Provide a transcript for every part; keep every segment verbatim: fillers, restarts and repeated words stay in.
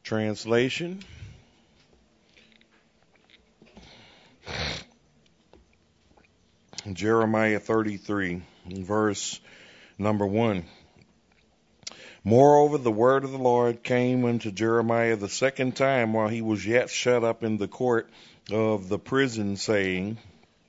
Translation. Jeremiah thirty-three, verse number one. Moreover, the word of the Lord came unto Jeremiah the second time while he was yet shut up in the court of the prison, saying,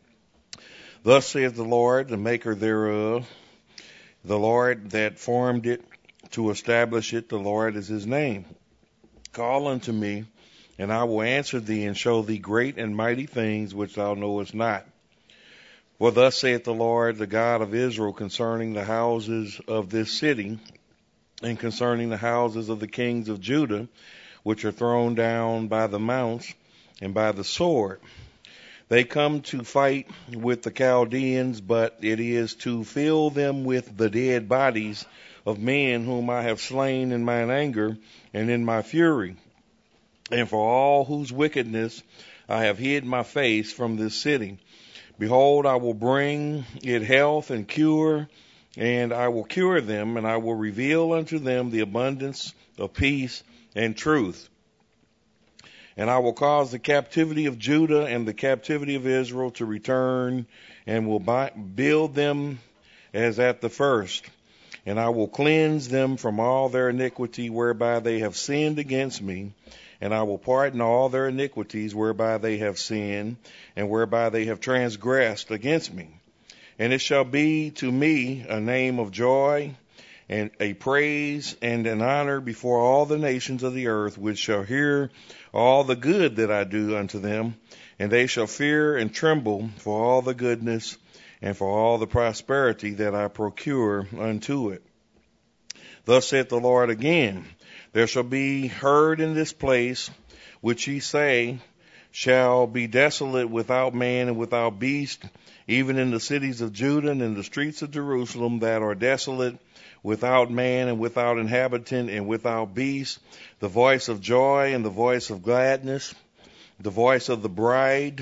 Thus saith the Lord, the maker thereof, the Lord that formed it to establish it, the Lord is his name. Call unto me, and I will answer thee, and show thee great and mighty things which thou knowest not. For thus saith the Lord, the God of Israel, concerning the houses of this city, and concerning the houses of the kings of Judah, which are thrown down by the mounts and by the sword. They come to fight with the Chaldeans, but it is to fill them with the dead bodies of men whom I have slain in mine anger and in my fury, and for all whose wickedness I have hid my face from this city. Behold, I will bring it health and cure, and I will cure them, and I will reveal unto them the abundance of peace and truth. And I will cause the captivity of Judah and the captivity of Israel to return, and will buy, build them as at the first. And I will cleanse them from all their iniquity whereby they have sinned against me, and I will pardon all their iniquities whereby they have sinned, and whereby they have transgressed against me. And it shall be to me a name of joy, and a praise and an honor before all the nations of the earth, which shall hear all the good that I do unto them, and they shall fear and tremble for all the goodness and for all the prosperity that I procure unto it. Thus saith the Lord again, there shall be heard in this place, which ye say, shall be desolate without man and without beast, even in the cities of Judah and in the streets of Jerusalem that are desolate, without man and without inhabitant and without beast, the voice of joy and the voice of gladness, the voice of the bride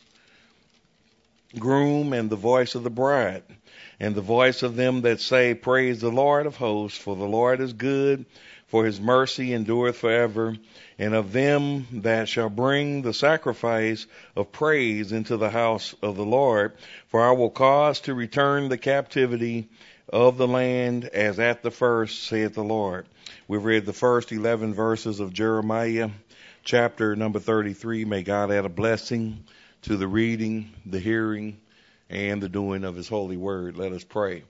groom and the voice of the bride, and the voice of them that say, Praise the Lord of hosts, for the Lord is good, for his mercy endureth forever, and of them that shall bring the sacrifice of praise into the house of the Lord, for I will cause to return the captivity of the land as at the first, saith the Lord. We've read the first eleven verses of Jeremiah, chapter number thirty-three. May God add a blessing to the reading, the hearing, and the doing of his holy word. Let us pray.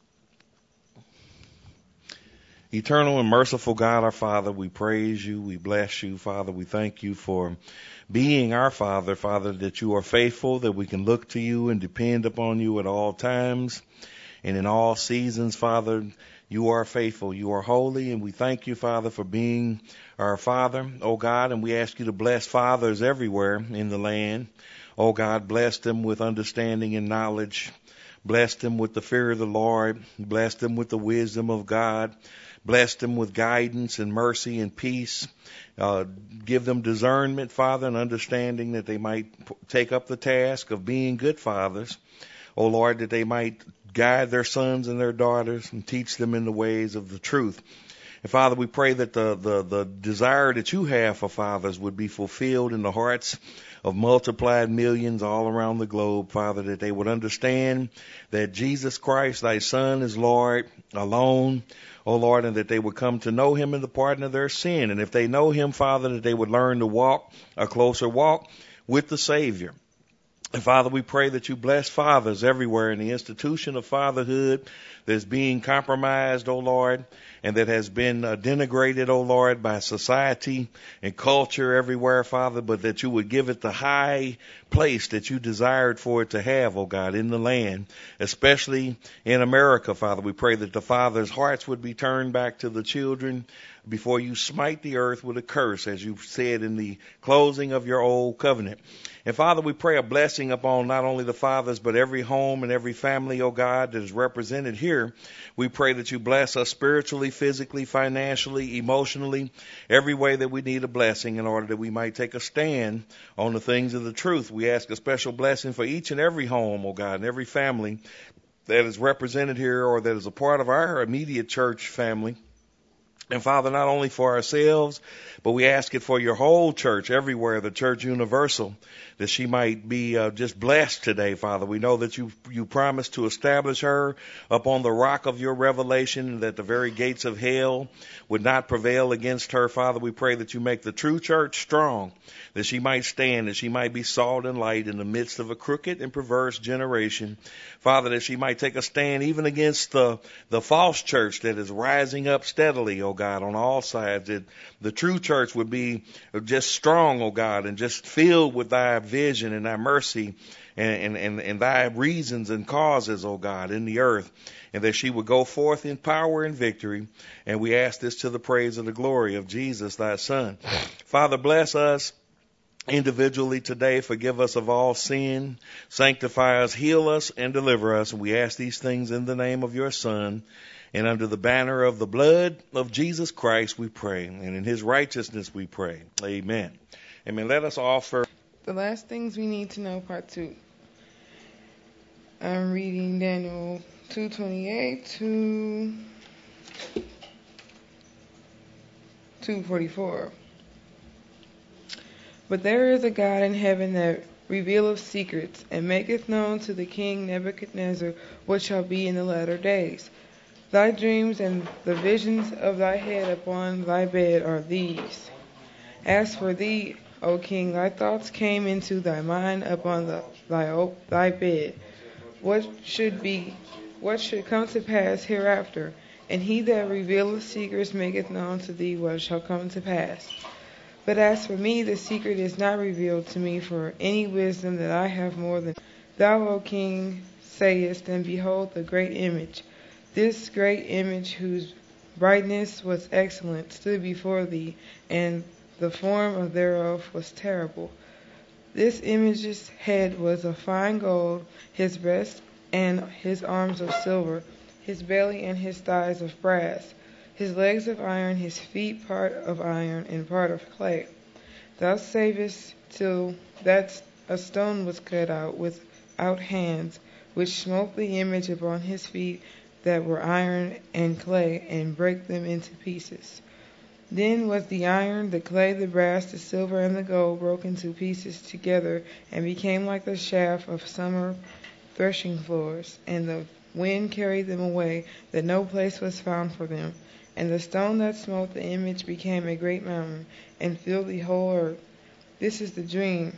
Eternal and merciful God, our Father, we praise you, we bless you, Father. We thank you for being our Father, Father, that you are faithful, that we can look to you and depend upon you at all times and in all seasons, Father. You are faithful, you are holy, and we thank you, Father, for being our Father, oh God, and we ask you to bless fathers everywhere in the land. Oh God, bless them with understanding and knowledge. Bless them with the fear of the Lord. Bless them with the wisdom of God. Bless them with guidance and mercy and peace. Uh, give them discernment, Father, and understanding that they might p- take up the task of being good fathers. Oh Lord, that they might guide their sons and their daughters and teach them in the ways of the truth. And Father, we pray that the, the, the desire that you have for fathers would be fulfilled in the hearts of multiplied millions all around the globe, Father, that they would understand that Jesus Christ, thy Son, is Lord alone, oh Lord, and that they would come to know him in the pardon of their sin. And if they know him, Father, that they would learn to walk a closer walk with the Savior. And Father, we pray that you bless fathers everywhere in the institution of fatherhood that's being compromised, oh Lord, and that has been uh, denigrated, oh Lord, by society and culture everywhere, Father, but that you would give it the high place that you desired for it to have, oh God, in the land, especially in America, Father. We pray that the fathers' hearts would be turned back to the children before you smite the earth with a curse, as you said in the closing of your old covenant. And Father, we pray a blessing upon not only the fathers, but every home and every family, oh God, that is represented here. We pray that you bless us spiritually, physically, financially, emotionally, every way that we need a blessing in order that we might take a stand on the things of the truth. We ask a special blessing for each and every home, oh God, and every family that is represented here or that is a part of our immediate church family. And Father, not only for ourselves, but we ask it for your whole church everywhere, the church universal, that she might be uh, just blessed today, Father. We know that you you promised to establish her upon the rock of your revelation, that the very gates of hell would not prevail against her. Father, we pray that you make the true church strong, that she might stand, that she might be salt and light in the midst of a crooked and perverse generation. Father, that she might take a stand even against the, the false church that is rising up steadily, oh God, on all sides. That the true church would be just strong, oh God, and just filled with thy vision and thy mercy and, and, and thy reasons and causes, oh God, in the earth. And that she would go forth in power and victory. And we ask this to the praise and the glory of Jesus, thy Son. Father, bless us individually today. Forgive us of all sin. Sanctify us, heal us, and deliver us. And we ask these things in the name of your Son. And under the banner of the blood of Jesus Christ we pray. And in his righteousness we pray. Amen. Amen. Let us offer. The last things we need to know, part two. I'm reading Daniel two twenty-eight to two forty-four. But there is a God in heaven that revealeth secrets, and maketh known to the king Nebuchadnezzar what shall be in the latter days. Thy dreams and the visions of thy head upon thy bed are these. As for thee, O king, thy thoughts came into thy mind upon the, thy thy bed. What should be, what should come to pass hereafter? And he that revealeth secrets maketh known to thee what shall come to pass. But as for me, the secret is not revealed to me for any wisdom that I have more than thou, O king, sayest, and behold the great image. This great image, whose brightness was excellent, stood before thee, and the form of thereof was terrible. This image's head was of fine gold, his breast and his arms of silver, his belly and his thighs of brass, his legs of iron, his feet part of iron and part of clay. Thou savest till that a stone was cut out without hands, which smote the image upon his feet that were iron and clay, and brake them into pieces. Then was the iron, the clay, the brass, the silver, and the gold broken to pieces together, and became like the chaff of summer threshing floors. And the wind carried them away, that no place was found for them. And the stone that smote the image became a great mountain, and filled the whole earth. This is the dream.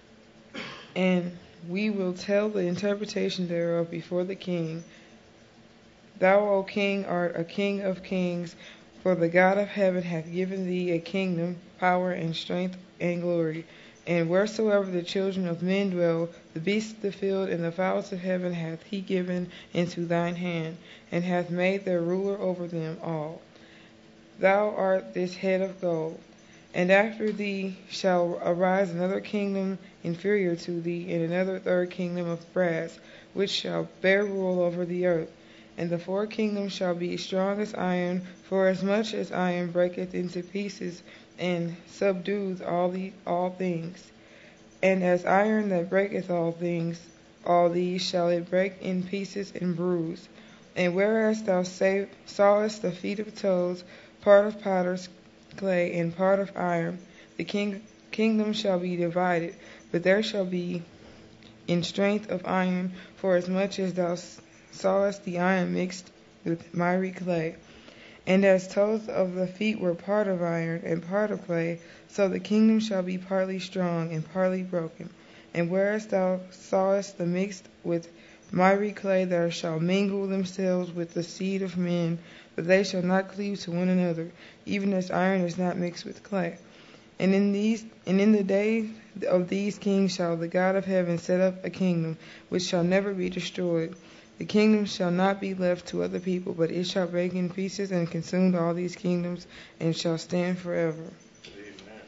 And we will tell the interpretation thereof before the king. Thou, O king, art a king of kings, for the God of heaven hath given thee a kingdom, power, and strength, and glory. And wheresoever the children of men dwell, the beasts of the field and the fowls of heaven hath he given into thine hand, and hath made their ruler over them all. Thou art this head of gold. And after thee shall arise another kingdom inferior to thee, and another third kingdom of brass, which shall bear rule over the earth. And the four kingdoms shall be strong as iron, for as much as iron breaketh into pieces, and subdueth all the all things. And as iron that breaketh all things, all these shall it break in pieces and bruise. And whereas thou save, sawest the feet of toes, part of potter's clay, and part of iron, the king, kingdom shall be divided, but there shall be in strength of iron, for as much as thou sawest the iron mixed with miry clay. And as toes of the feet were part of iron and part of clay, so the kingdom shall be partly strong and partly broken. And whereas thou sawest the mixed with miry clay, there shall mingle themselves with the seed of men, but they shall not cleave to one another, even as iron is not mixed with clay. And in these and in the day of these kings shall the God of heaven set up a kingdom which shall never be destroyed. The kingdom shall not be left to other people, but it shall break in pieces and consume all these kingdoms, and shall stand forever. Amen.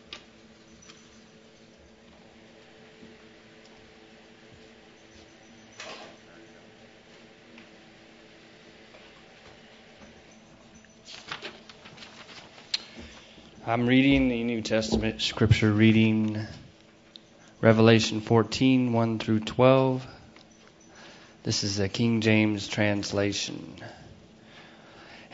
I'm reading the New Testament scripture reading, Revelation fourteen, one through twelve. This is the King James translation.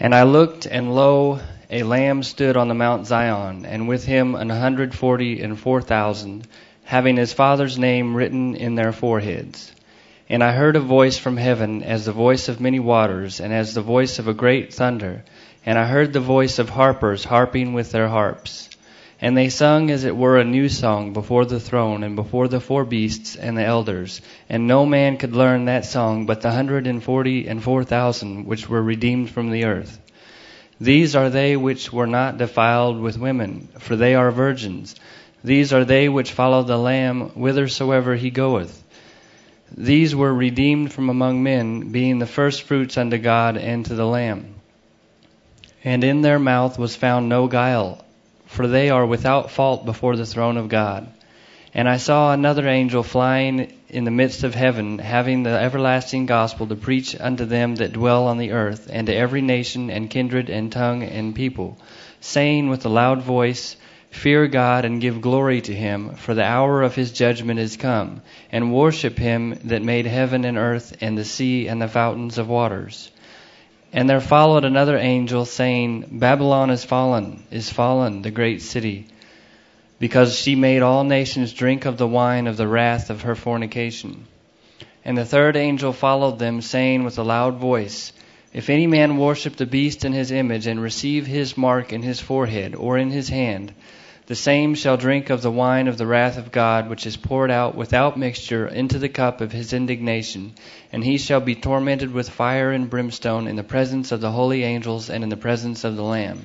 And I looked, and lo, a Lamb stood on the Mount Zion, and with him an hundred forty and four thousand, having his Father's name written in their foreheads. And I heard a voice from heaven, as the voice of many waters, and as the voice of a great thunder. And I heard the voice of harpers harping with their harps. And they sung as it were a new song before the throne, and before the four beasts and the elders. And no man could learn that song but the hundred and forty and four thousand which were redeemed from the earth. These are they which were not defiled with women, for they are virgins. These are they which follow the Lamb whithersoever he goeth. These were redeemed from among men, being the firstfruits unto God and to the Lamb. And in their mouth was found no guile, for they are without fault before the throne of God. And I saw another angel flying in the midst of heaven, having the everlasting gospel to preach unto them that dwell on the earth, and to every nation and kindred and tongue and people, saying with a loud voice, Fear God and give glory to him, for the hour of his judgment is come, and worship him that made heaven and earth and the sea and the fountains of waters. And there followed another angel, saying, Babylon is fallen, is fallen, the great city, because she made all nations drink of the wine of the wrath of her fornication. And the third angel followed them, saying with a loud voice, If any man worship the beast in his image, and receive his mark in his forehead or in his hand, the same shall drink of the wine of the wrath of God, which is poured out without mixture into the cup of his indignation, and he shall be tormented with fire and brimstone in the presence of the holy angels and in the presence of the Lamb.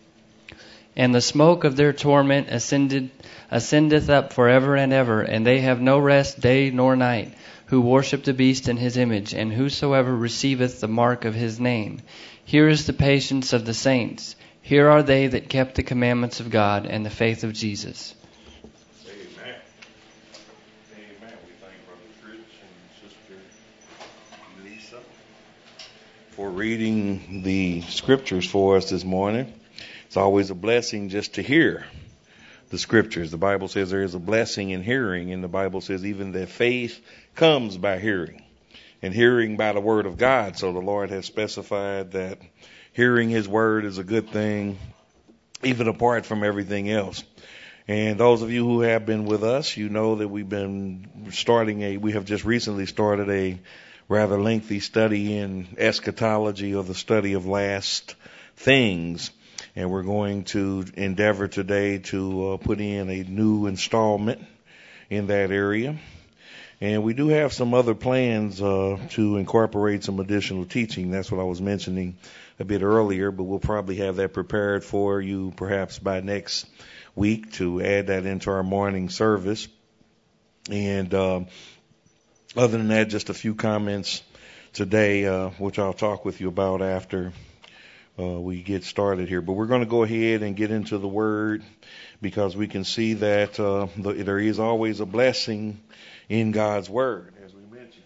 And the smoke of their torment ascended, ascendeth up forever and ever, and they have no rest day nor night, who worship the beast in his image, and whosoever receiveth the mark of his name. Here is the patience of the saints. Here are they that kept the commandments of God and the faith of Jesus. Amen. Amen. We thank Brother Fritz and Sister Lisa for reading the scriptures for us this morning. It's always a blessing just to hear the scriptures. The Bible says there is a blessing in hearing, and the Bible says even that faith comes by hearing, and hearing by the word of God. So the Lord has specified that hearing his word is a good thing, even apart from everything else. And those of you who have been with us, you know that we've been starting a, we have just recently started a rather lengthy study in eschatology, or the study of last things. And we're going to endeavor today to uh, put in a new installment in that area. And we do have some other plans uh, to incorporate some additional teaching. That's what I was mentioning a bit earlier, but we'll probably have that prepared for you perhaps by next week to add that into our morning service. And uh, other than that, just a few comments today, uh, which I'll talk with you about after uh, we get started here. But we're going to go ahead and get into the Word, because we can see that uh, the, there is always a blessing in God's Word, as we mentioned.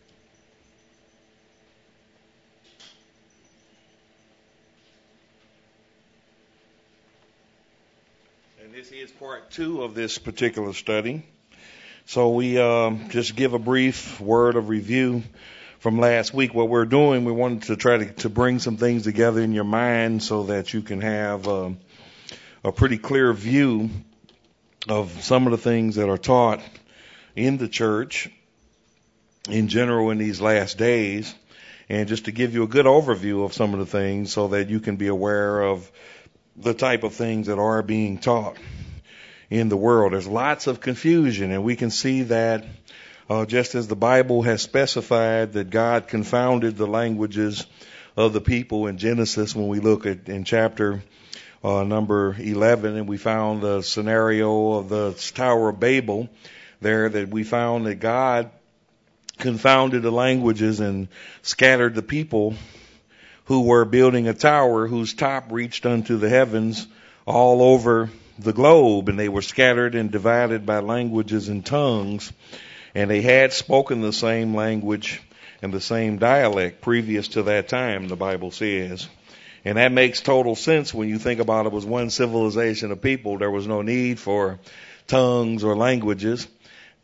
And this is part two of this particular study. So we um, just give a brief word of review from last week. What we're doing, we wanted to try to, to bring some things together in your mind so that you can have uh, a pretty clear view of some of the things that are taught in the church in general in these last days, and just to give you a good overview of some of the things so that you can be aware of the type of things that are being taught in the world. There's lots of confusion, and we can see that uh, just as the Bible has specified that God confounded the languages of the people in Genesis, when we look at in chapter uh, number eleven, and we found the scenario of the Tower of Babel there, that we found that God confounded the languages and scattered the people who were building a tower whose top reached unto the heavens all over the globe, and they were scattered and divided by languages and tongues, and they had spoken the same language and the same dialect previous to that time, the Bible says. And that makes total sense when you think about it. It was one civilization of people. There was no need for tongues or languages.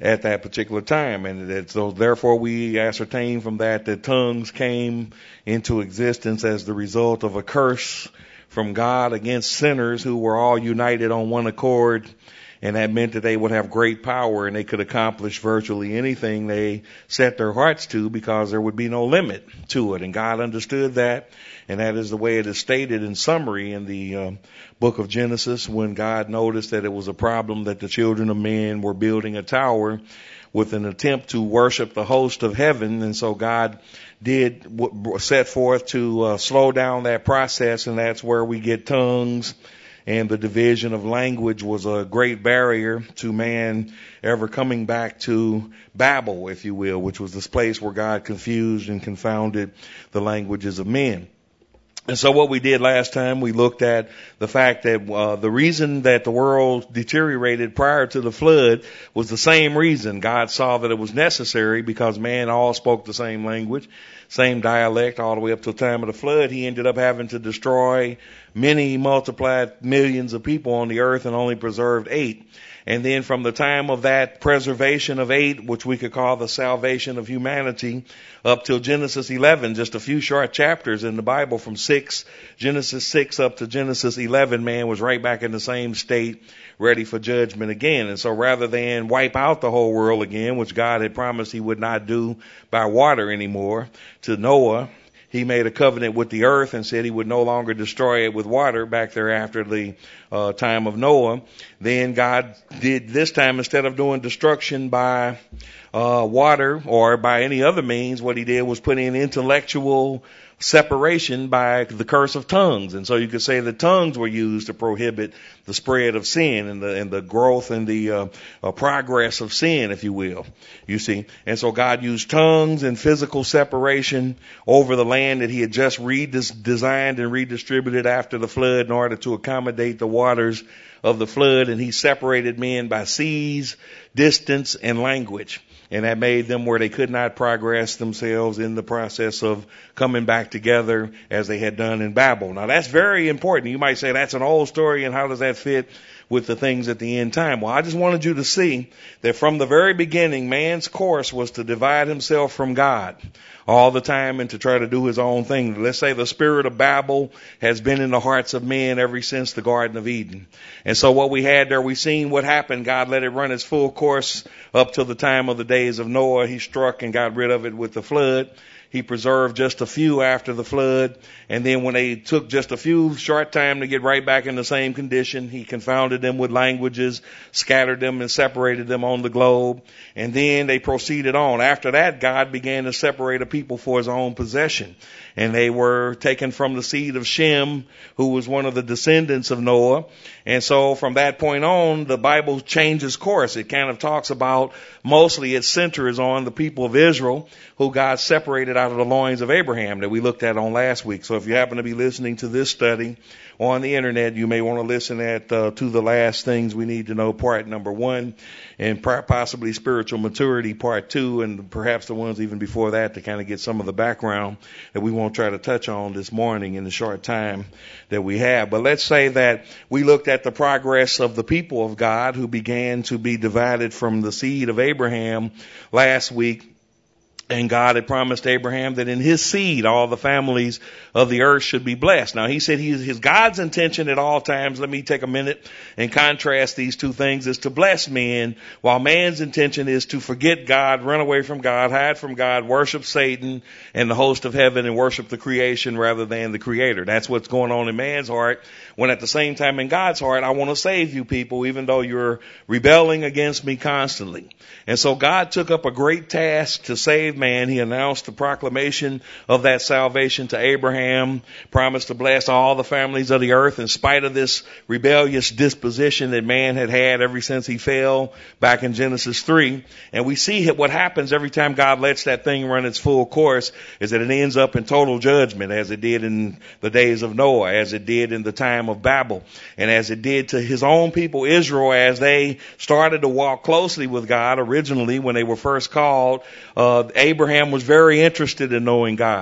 at that particular time. And that, so therefore we ascertain from that that tongues came into existence as the result of a curse from God against sinners who were all united on one accord. And that meant that they would have great power and they could accomplish virtually anything they set their hearts to, because there would be no limit to it. And God understood that. And that is the way it is stated in summary in the um, book of Genesis, when God noticed that it was a problem that the children of men were building a tower with an attempt to worship the host of heaven. And so God did w- set forth to uh, slow down that process. And that's where we get tongues. And the division of language was a great barrier to man ever coming back to Babel, if you will, which was this place where God confused and confounded the languages of men. And so what we did last time, we looked at the fact that uh, the reason that the world deteriorated prior to the flood was the same reason. God saw that it was necessary, because man all spoke the same language, same dialect all the way up to the time of the flood. He ended up having to destroy many multiplied millions of people on the earth and only preserved eight. And then from the time of that preservation of eight, which we could call the salvation of humanity, up till Genesis eleven, just a few short chapters in the Bible, from six, Genesis six up to Genesis eleven, man was right back in the same state, ready for judgment again. And so rather than wipe out the whole world again, which God had promised he would not do by water anymore, to Noah, he made a covenant with the earth and said he would no longer destroy it with water back there after the uh, time of Noah. Then God did this time, instead of doing destruction by uh, water or by any other means, what he did was put in intellectual separation by the curse of tongues. And so you could say the tongues were used to prohibit the spread of sin and the and the growth and the uh, uh, progress of sin, if you will. You see, and so God used tongues and physical separation over the land that he had just redesigned and redistributed after the flood in order to accommodate the waters of the flood. And he separated men by seas, distance, and language. And that made them where they could not progress themselves in the process of coming back together as they had done in Babel. Now that's very important. You might say that's an old story, and how does that fit with the things at the end time? Well, I just wanted you to see that from the very beginning, man's course was to divide himself from God all the time and to try to do his own thing. Let's say the spirit of Babel has been in the hearts of men ever since the Garden of Eden. And so what we had there, we seen what happened. God let it run its full course up till the time of the days of Noah. He struck and got rid of it with the flood. He preserved just a few after the flood. And then when they took just a few short time to get right back in the same condition, he confounded them with languages, scattered them and separated them on the globe. And then they proceeded on. After that, God began to separate a people for his own possession. And they were taken from the seed of Shem, who was one of the descendants of Noah. And so from that point on, the Bible changes course. It kind of talks about, mostly its center is on the people of Israel, who God separated out of the loins of Abraham, that we looked at on last week. So if you happen to be listening to this study on the internet, you may want to listen at uh, to the last things we need to know, part number one, and possibly spiritual maturity, part two, and perhaps the ones even before that, to kind of get some of the background that we won't try to touch on this morning in the short time that we have. But let's say that we looked at the progress of the people of God who began to be divided from the seed of Abraham last week. And God had promised Abraham that in his seed, all the families of the earth should be blessed. Now, he said his, his God's intention at all times, let me take a minute and contrast these two things, is to bless men, while man's intention is to forget God, run away from God, hide from God, worship Satan and the host of heaven, and worship the creation rather than the creator. That's what's going on in man's heart, when at the same time in God's heart, I want to save you people, even though you're rebelling against me constantly. And so God took up a great task to save man. He announced the proclamation of that salvation to Abraham, promised to bless all the families of the earth in spite of this rebellious disposition that man had had ever since he fell back in Genesis three. And we see what happens every time God lets that thing run its full course, is that it ends up in total judgment, as it did in the days of Noah, as it did in the time of Babel, and as it did to his own people Israel as they started to walk closely with God. Originally, when they were first called, uh, Abraham was very interested in knowing God.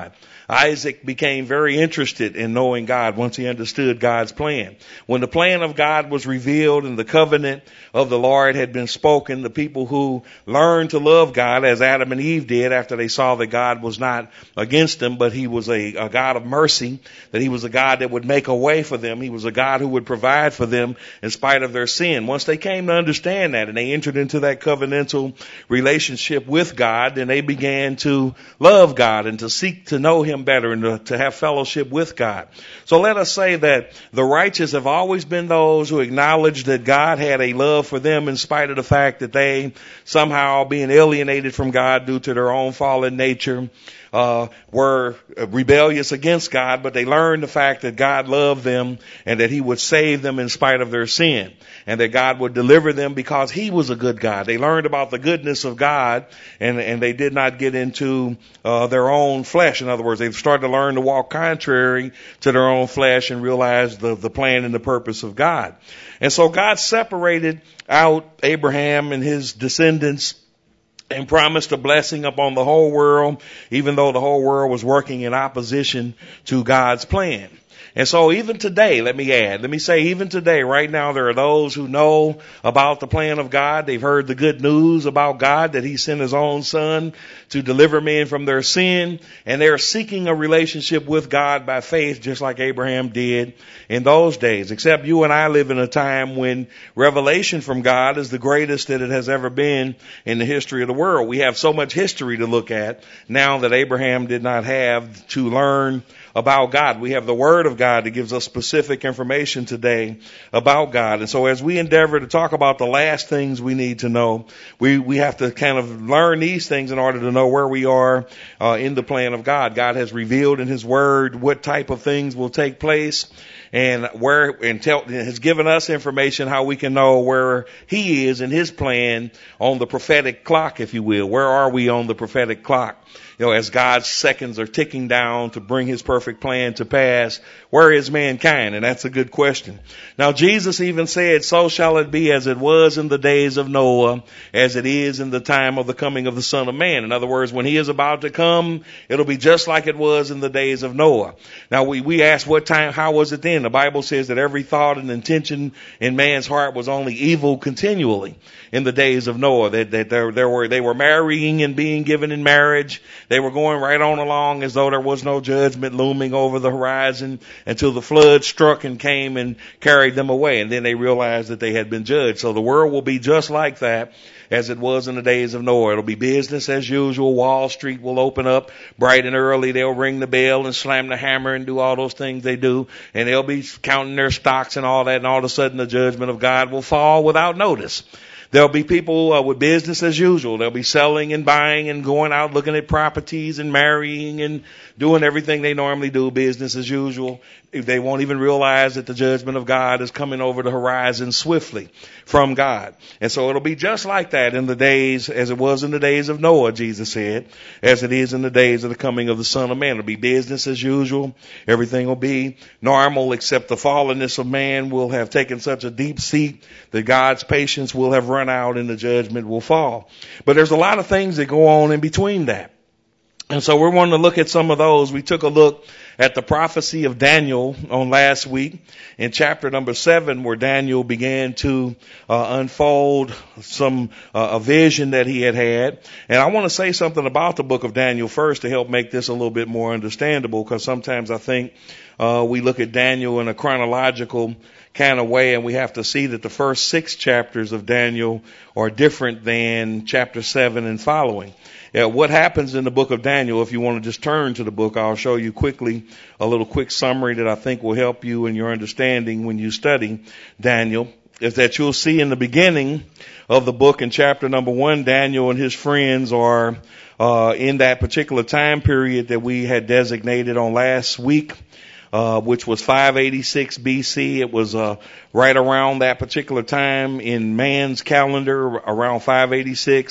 Isaac became very interested in knowing God once he understood God's plan. When the plan of God was revealed and the covenant of the Lord had been spoken, the people who learned to love God, as Adam and Eve did after they saw that God was not against them, but he was a, a God of mercy, that he was a God that would make a way for them. He was a God who would provide for them in spite of their sin. Once they came to understand that and they entered into that covenantal relationship with God, then they began to love God and to seek to know him better and to, to have fellowship with God. So let us say that the righteous have always been those who acknowledged that God had a love for them in spite of the fact that they somehow being alienated from God due to their own fallen nature, uh, were rebellious against God, but they learned the fact that God loved them and that he would save them in spite of their sin and that God would deliver them because he was a good God. They learned about the goodness of God and, and they did not get into, uh, their own flesh. In other words, they started to learn to walk contrary to their own flesh and realize the, the plan and the purpose of God. And so God separated out Abraham and his descendants and promised a blessing upon the whole world, even though the whole world was working in opposition to God's plan. And so even today, let me add, let me say even today, right now, there are those who know about the plan of God. They've heard the good news about God, that he sent his own son to deliver men from their sin. And they're seeking a relationship with God by faith, just like Abraham did in those days. Except you and I live in a time when revelation from God is the greatest that it has ever been in the history of the world. We have so much history to look at now that Abraham did not have to learn about God. We have the Word of God that gives us specific information today about God. And so as we endeavor to talk about the last things we need to know, we, we have to kind of learn these things in order to know where we are uh, in the plan of God. God has revealed in his Word what type of things will take place and where, and tell, has given us information how we can know where he is in his plan on the prophetic clock, if you will. Where are we on the prophetic clock? You know, as God's seconds are ticking down to bring his perfect plan to pass, where is mankind? And that's a good question. Now, Jesus even said, so shall it be as it was in the days of Noah, as it is in the time of the coming of the Son of Man. In other words, when he is about to come, it'll be just like it was in the days of Noah. Now, we, we ask what time, how was it then? The Bible says that every thought and intention in man's heart was only evil continually in the days of Noah, that, that there, there were, they were marrying and being given in marriage. They were going right on along as though there was no judgment looming over the horizon until the flood struck and came and carried them away. And then they realized that they had been judged. So the world will be just like that as it was in the days of Noah. It'll be business as usual. Wall Street will open up bright and early. They'll ring the bell and slam the hammer and do all those things they do. And they'll be counting their stocks and all that. And all of a sudden the judgment of God will fall without notice. There'll be people uh, with business as usual. They'll be selling and buying and going out looking at properties and marrying and doing everything they normally do, business as usual. They won't even realize that the judgment of God is coming over the horizon swiftly from God. And so it'll be just like that in the days, as it was in the days of Noah, Jesus said, as it is in the days of the coming of the Son of Man. It'll be business as usual. Everything will be normal, except the fallenness of man will have taken such a deep seat that God's patience will have run out and the judgment will fall. But there's a lot of things that go on in between that. And so we're wanting to look at some of those. We took a look at the prophecy of Daniel on last week in chapter number seven, where Daniel began to uh, unfold some uh, a vision that he had had. And I want to say something about the book of Daniel first to help make this a little bit more understandable, because sometimes I think uh, we look at Daniel in a chronological kind of way, and we have to see that the first six chapters of Daniel are different than chapter seven and following. Yeah, what happens in the book of Daniel, if you want to just turn to the book, I'll show you quickly a little quick summary that I think will help you in your understanding when you study Daniel, is that you'll see in the beginning of the book in chapter number one, Daniel and his friends are uh in that particular time period that we had designated on last week, uh which was five eighty-six B C. It was uh right around that particular time in man's calendar, around five eighty-six.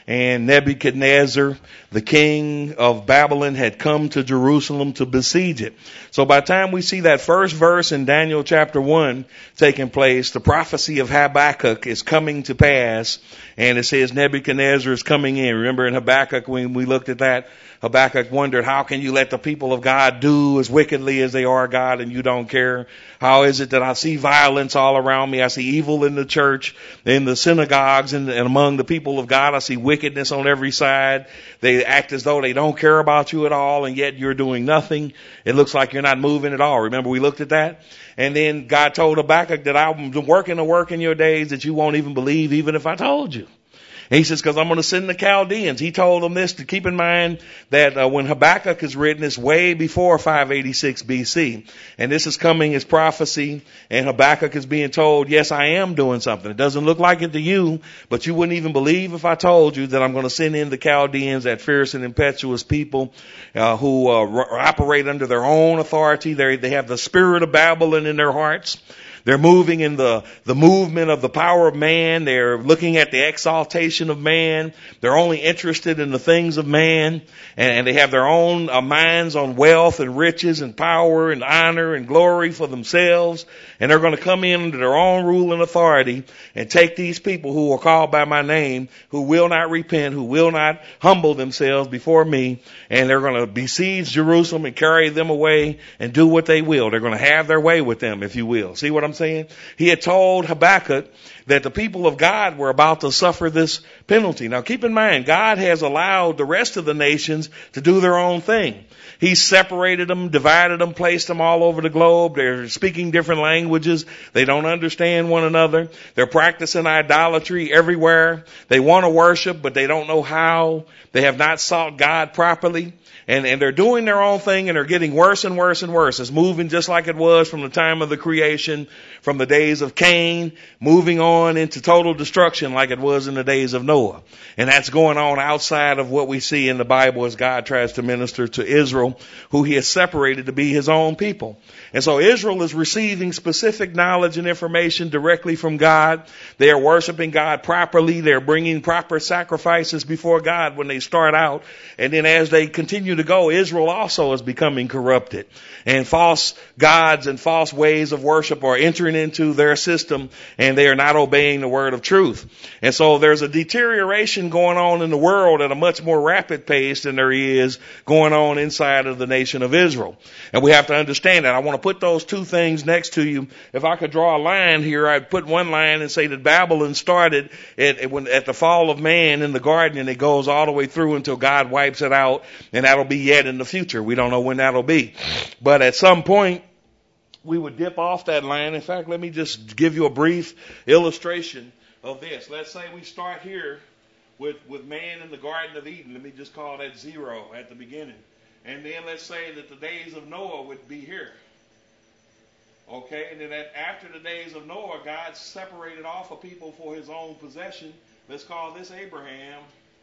and Nebuchadnezzar, the king of Babylon, had come to Jerusalem to besiege it. So by the time we see that first verse in Daniel chapter one taking place, the prophecy of Habakkuk is coming to pass, and it says Nebuchadnezzar is coming in. Remember in Habakkuk when we looked at that, Habakkuk wondered, how can you let the people of God do as wickedly as they are, God, and you don't care? How is it that I see violence all around me? I see evil in the church, in the synagogues, and, and among the people of God. I see wickedness on every side. They act as though they don't care about you at all, and yet you're doing nothing. It looks like you're not moving at all. Remember we looked at that? And then God told Habakkuk that I'm working a work in your days that you won't even believe even if I told you. And he says, because I'm going to send the Chaldeans. He told them this to keep in mind that uh, when Habakkuk is written, it's way before five eighty-six B C. And this is coming as prophecy, and Habakkuk is being told, yes, I am doing something. It doesn't look like it to you, but you wouldn't even believe if I told you that I'm going to send in the Chaldeans, that fierce and impetuous people uh, who uh, r- operate under their own authority. They they have the spirit of Babylon in their hearts. They're moving in the, the movement of the power of man. They're looking at the exaltation of man. They're only interested in the things of man. And, and they have their own uh, minds on wealth and riches and power and honor and glory for themselves. And they're going to come in under their own rule and authority and take these people who are called by my name, who will not repent, who will not humble themselves before me. And they're going to besiege Jerusalem and carry them away and do what they will. They're going to have their way with them, if you will. See what I'm saying? He had told Habakkuk that the people of God were about to suffer this penalty. Now keep in mind, God has allowed the rest of the nations to do their own thing. He separated them, divided them, placed them all over the globe. They're speaking different languages. They don't understand one another. They're practicing idolatry everywhere. They want to worship, but they don't know how. They have not sought God properly. And, and they're doing their own thing, and they're getting worse and worse and worse. It's moving just like it was from the time of the creation, from the days of Cain, moving on into total destruction like it was in the days of Noah. And that's going on outside of what we see in the Bible as God tries to minister to Israel, who he has separated to be his own people. And so Israel is receiving specific knowledge and information directly from God. They are worshiping God properly. They're bringing proper sacrifices before God when they start out. And then as they continue to go, Israel also is becoming corrupted. And false gods and false ways of worship are entering into their system, and they are not obeying the word of truth. And so there's a deterioration going on in the world at a much more rapid pace than there is going on inside of the nation of Israel. And we have to understand that. I want to put those two things next to you. If I could draw a line here, I'd put one line and say that Babylon started at, at the fall of man in the garden, and it goes all the way through until God wipes it out, and that'll be yet in the future. We don't know when that'll be. But at some point, we would dip off that line. In fact, let me just give you a brief illustration of this. Let's say we start here with, with man in the Garden of Eden. Let me just call that zero at the beginning. And then let's say that the days of Noah would be here. Okay, and then that after the days of Noah, God separated off a people for his own possession. Let's call this Abraham.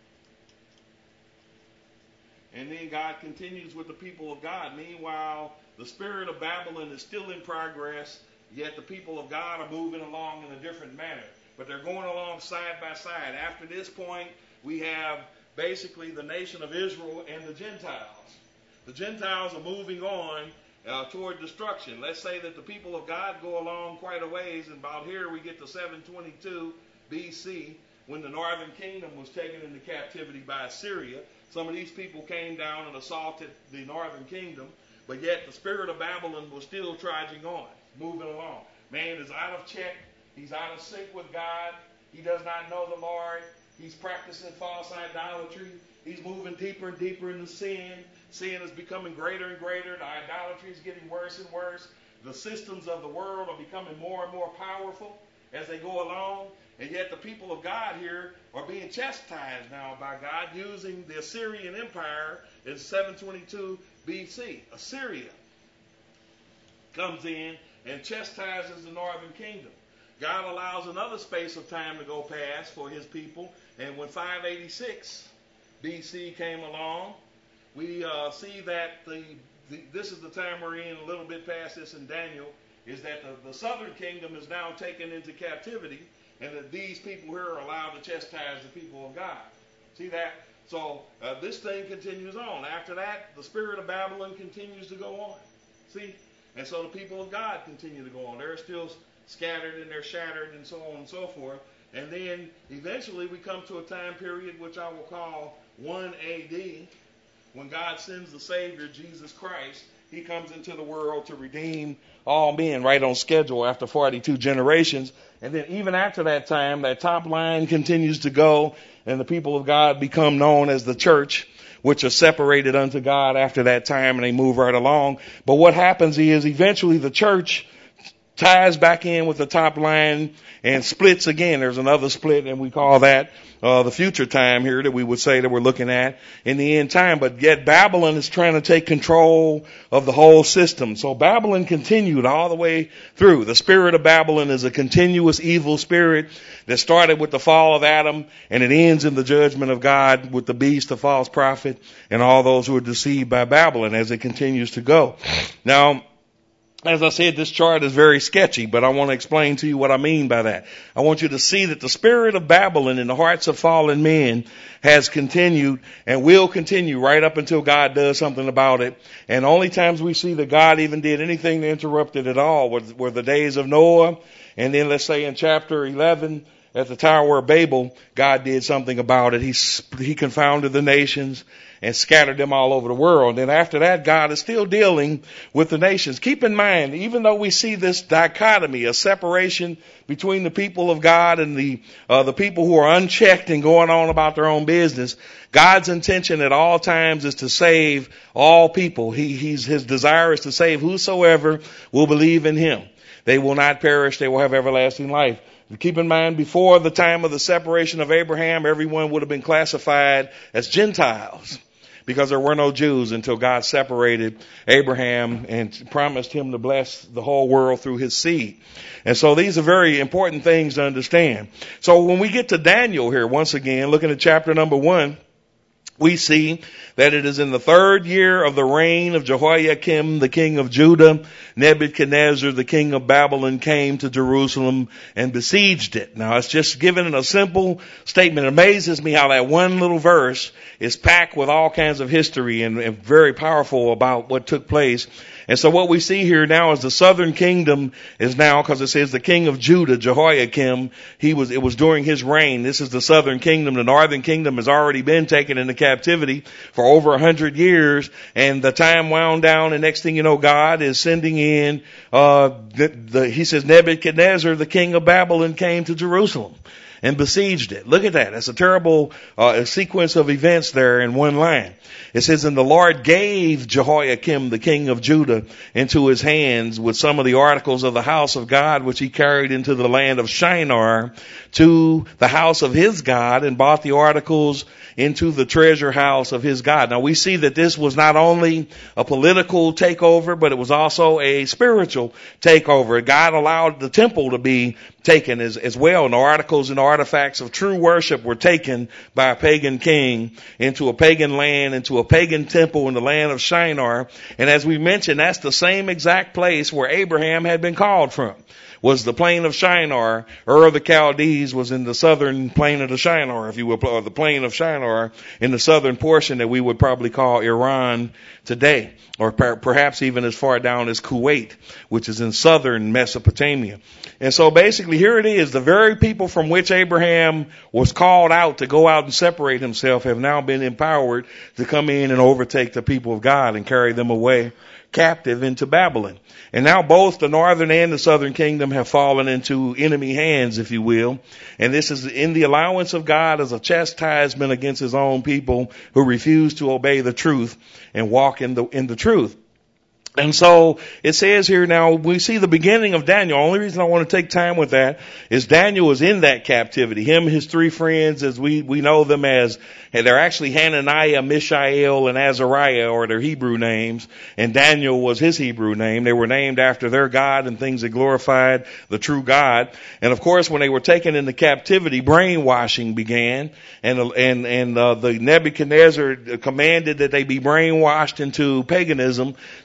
And then God continues with the people of God. Meanwhile, the spirit of Babylon is still in progress, yet the people of God are moving along in a different manner. But they're going along side by side. After this point, we have basically the nation of Israel and the Gentiles. The Gentiles are moving on uh, toward destruction. Let's say that the people of God go along quite a ways, and about here we get to seven twenty-two B C, when the northern kingdom was taken into captivity by Assyria. Some of these people came down and assaulted the northern kingdom, but yet the spirit of Babylon was still trudging on, moving along. Man is out of check. He's out of sync with God. He does not know the Lord. He's practicing false idolatry. He's moving deeper and deeper into sin. Sin is becoming greater and greater. The idolatry is getting worse and worse. The systems of the world are becoming more and more powerful as they go along. And yet the people of God here are being chastised now by God using the Assyrian Empire in seven twenty-two B C. Assyria comes in and chastises the northern kingdom. God allows another space of time to go past for his people. And when five eighty-six B C came along, we uh, see that the, the this is the time we're in, a little bit past this in Daniel, is that the, the southern kingdom is now taken into captivity, and that these people here are allowed to chastise the people of God. See that? So uh, this thing continues on. After that, the spirit of Babylon continues to go on. See? And so the people of God continue to go on. They're still scattered and they're shattered and so on and so forth. And then eventually we come to a time period which I will call one A D, when God sends the Savior, Jesus Christ. He comes into the world to redeem all men right on schedule after forty-two generations. And then even after that time, that top line continues to go, and the people of God become known as the church, which are separated unto God after that time, and they move right along. But what happens is eventually the church ties back in with the top line and splits again. There's another split, and we call that uh, the future time here that we would say that we're looking at in the end time. But yet Babylon is trying to take control of the whole system. So Babylon continued all the way through. The spirit of Babylon is a continuous evil spirit that started with the fall of Adam, and it ends in the judgment of God with the beast, the false prophet, and all those who are deceived by Babylon as it continues to go. Now, as I said, this chart is very sketchy, but I want to explain to you what I mean by that. I want you to see that the spirit of Babylon in the hearts of fallen men has continued and will continue right up until God does something about it. And the only times we see that God even did anything to interrupt it at all were, were the days of Noah. And then let's say in chapter eleven, at the Tower of Babel, God did something about it. He, he confounded the nations and scattered them all over the world. And after that, God is still dealing with the nations. Keep in mind, even though we see this dichotomy, a separation between the people of God and the uh, the people who are unchecked and going on about their own business, God's intention at all times is to save all people. He, he's, his desire is to save whosoever will believe in him. They will not perish. They will have everlasting life. Keep in mind, before the time of the separation of Abraham, everyone would have been classified as Gentiles, because there were no Jews until God separated Abraham and promised him to bless the whole world through his seed. And so these are very important things to understand. So when we get to Daniel here, once again, looking at chapter number one, we see that it is in the third year of the reign of Jehoiakim, the king of Judah, Nebuchadnezzar, the king of Babylon, came to Jerusalem and besieged it. Now, it's just given in a simple statement. It amazes me how that one little verse is packed with all kinds of history and, and very powerful about what took place. And so what we see here now is the southern kingdom is now, because it says the king of Judah, Jehoiakim, he was, it was during his reign. This is the southern kingdom. The northern kingdom has already been taken into captivity for over a hundred years, and the time wound down, and next thing you know, God is sending in, uh, the, the, he says Nebuchadnezzar, the king of Babylon, came to Jerusalem and besieged it. Look at that. That's a terrible uh, sequence of events there in one line. It says, and the Lord gave Jehoiakim, the king of Judah, into his hands with some of the articles of the house of God, which he carried into the land of Shinar to the house of his God, and brought the articles into the treasure house of his God. Now we see that this was not only a political takeover, but it was also a spiritual takeover. God allowed the temple to be taken as, as well, and the articles and artifacts of true worship were taken by a pagan king into a pagan land, into a pagan temple in the land of Shinar. And as we mentioned, that's the same exact place where Abraham had been called from, was the plain of Shinar. Ur of the Chaldees was in the southern plain of the Shinar, if you will, or the plain of Shinar in the southern portion that we would probably call Iran today, or per- perhaps even as far down as Kuwait, which is in southern Mesopotamia. And so basically here it is, the very people from which Abraham was called out to go out and separate himself have now been empowered to come in and overtake the people of God and carry them away captive into Babylon. And now both the northern and the southern kingdom have fallen into enemy hands, if you will. And this is in the allowance of God as a chastisement against his own people who refuse to obey the truth and walk in the, in the truth. And so it says here now, we see the beginning of Daniel. The only reason I want to take time with that is Daniel was in that captivity. Him and his three friends, as we, we know them as, and they're actually Hananiah, Mishael, and Azariah, or their Hebrew names. And Daniel was his Hebrew name. They were named after their God and things that glorified the true God. And of course, when they were taken into captivity, brainwashing began. And, and, and, uh, the Nebuchadnezzar commanded that they be brainwashed into paganism. So he changed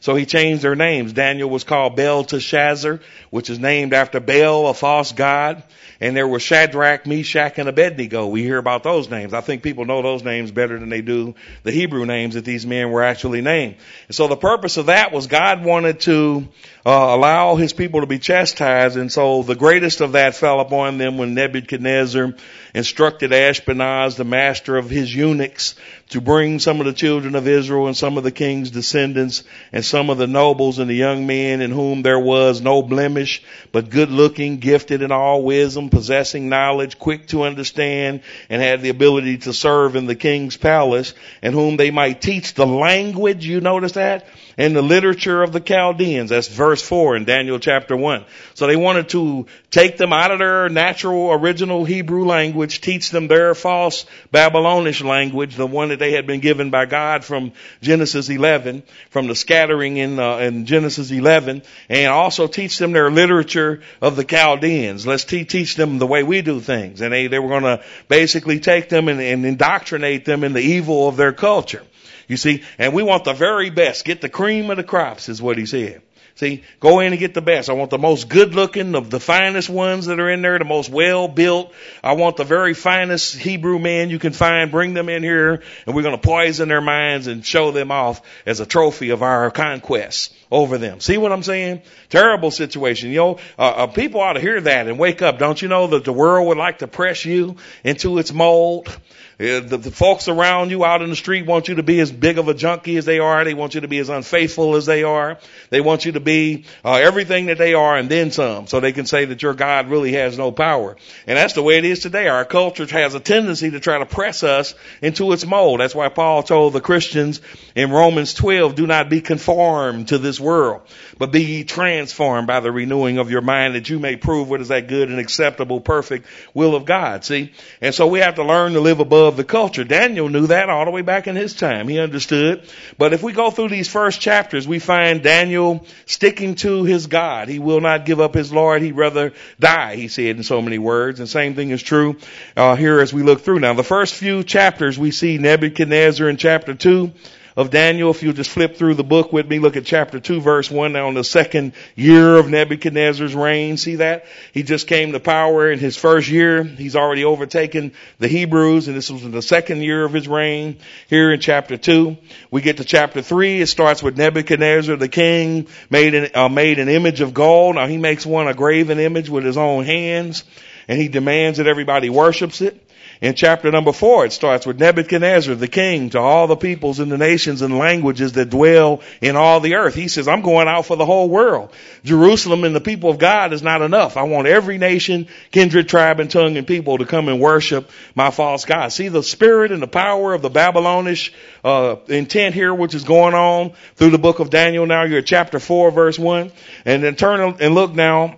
changed their names. Daniel was called Belteshazzar, which is named after Baal, a false god. And there were Shadrach, Meshach, and Abednego. We hear about those names. I think people know those names better than they do the Hebrew names that these men were actually named. And so the purpose of that was God wanted to uh, allow his people to be chastised. And so the greatest of that fell upon them when Nebuchadnezzar instructed Ashpenaz, the master of his eunuchs, to bring some of the children of Israel and some of the king's descendants and some of the nobles and the young men in whom there was no blemish, but good looking, gifted in all wisdom, possessing knowledge, quick to understand, and had the ability to serve in the king's palace, and whom they might teach the language, you notice that? And the literature of the Chaldeans. That's verse four in Daniel chapter one. So they wanted to take them out of their natural original Hebrew language, teach them their false Babylonish language, the one that they had been given by God from Genesis eleven, from the scattering in, uh, in Genesis eleven, and also teach them their literature of the Chaldeans. Let's te- teach them the way we do things. And they, they were going to basically take them and, and indoctrinate them in the evil of their culture. You see, and we want the very best. Get the cream of the crops is what he said. See, go in and get the best. I want the most good looking, the, the finest ones that are in there, the most well built. I want the very finest Hebrew men you can find. Bring them in here, and we're going to poison their minds and show them off as a trophy of our conquests over them. See what I'm saying? Terrible situation. You know, uh, uh, people ought to hear that and wake up. Don't you know that the world would like to press you into its mold? Uh, the, the folks around you out in the street want you to be as big of a junkie as they are. They want you to be as unfaithful as they are. They want you to be uh, everything that they are and then some, so they can say that your God really has no power. And that's the way it is today. Our culture has a tendency to try to press us into its mold. That's why Paul told the Christians in Romans twelve, do not be conformed to this world, but be ye transformed by the renewing of your mind, that you may prove what is that good and acceptable, perfect will of God. See? And so we have to learn to live above of the culture. Daniel knew that all the way back in his time. He understood. But if we go through these first chapters, we find Daniel sticking to his God. He will not give up his Lord. He'd rather die, he said in so many words. And same thing is true uh, here as we look through. Now, the first few chapters, we see Nebuchadnezzar in chapter two of Daniel. If you'll just flip through the book with me, look at chapter two, verse one. Now, in the second year of Nebuchadnezzar's reign, see that? He just came to power in his first year. He's already overtaken the Hebrews, and this was in the second year of his reign. Here in chapter two, we get to chapter three. It starts with Nebuchadnezzar, the king, made an, uh, made an image of gold. Now, he makes one, a graven image with his own hands, and he demands that everybody worships it. In chapter number four, it starts with Nebuchadnezzar, the king, to all the peoples and the nations and languages that dwell in all the earth. He says, I'm going out for the whole world. Jerusalem and the people of God is not enough. I want every nation, kindred, tribe, and tongue and people to come and worship my false God. See the spirit and the power of the Babylonish uh, intent here, which is going on through the book of Daniel. Now you're at chapter four, verse one. And then turn and look now,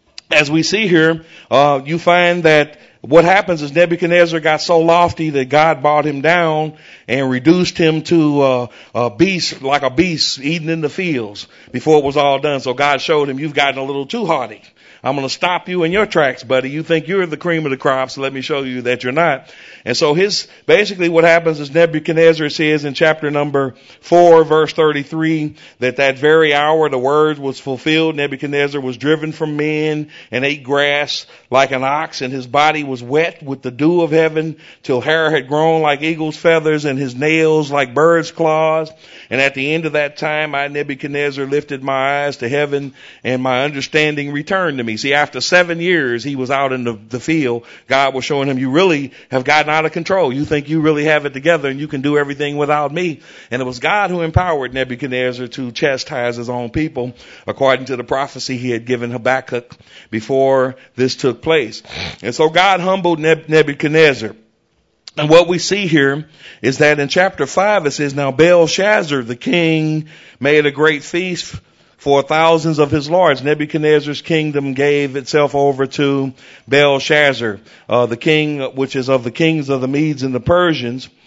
as we see here, uh, you find that what happens is Nebuchadnezzar got so lofty that God brought him down and reduced him to uh, a beast, like a beast eating in the fields before it was all done. So God showed him, you've gotten a little too haughty. I'm going to stop you in your tracks, buddy. You think you're the cream of the crop, so let me show you that you're not. And so his, basically what happens is Nebuchadnezzar says in chapter number four, verse thirty-three, that that very hour the word was fulfilled. Nebuchadnezzar was driven from men and ate grass like an ox, and his body was wet with the dew of heaven till hair had grown like eagle's feathers and his nails like bird's claws. And at the end of that time, I, Nebuchadnezzar, lifted my eyes to heaven, and my understanding returned to me. See, after seven years, he was out in the, the field. God was showing him, you really have gotten out of control. You think you really have it together and you can do everything without me. And it was God who empowered Nebuchadnezzar to chastise his own people, according to the prophecy he had given Habakkuk before this took place. And so God humbled Nebuchadnezzar. And what we see here is that in chapter five it says, now Belshazzar the king made a great feast for thousands of his lords. Nebuchadnezzar's kingdom gave itself over to Belshazzar, uh, the king, which is of the kings of the Medes and the Persians.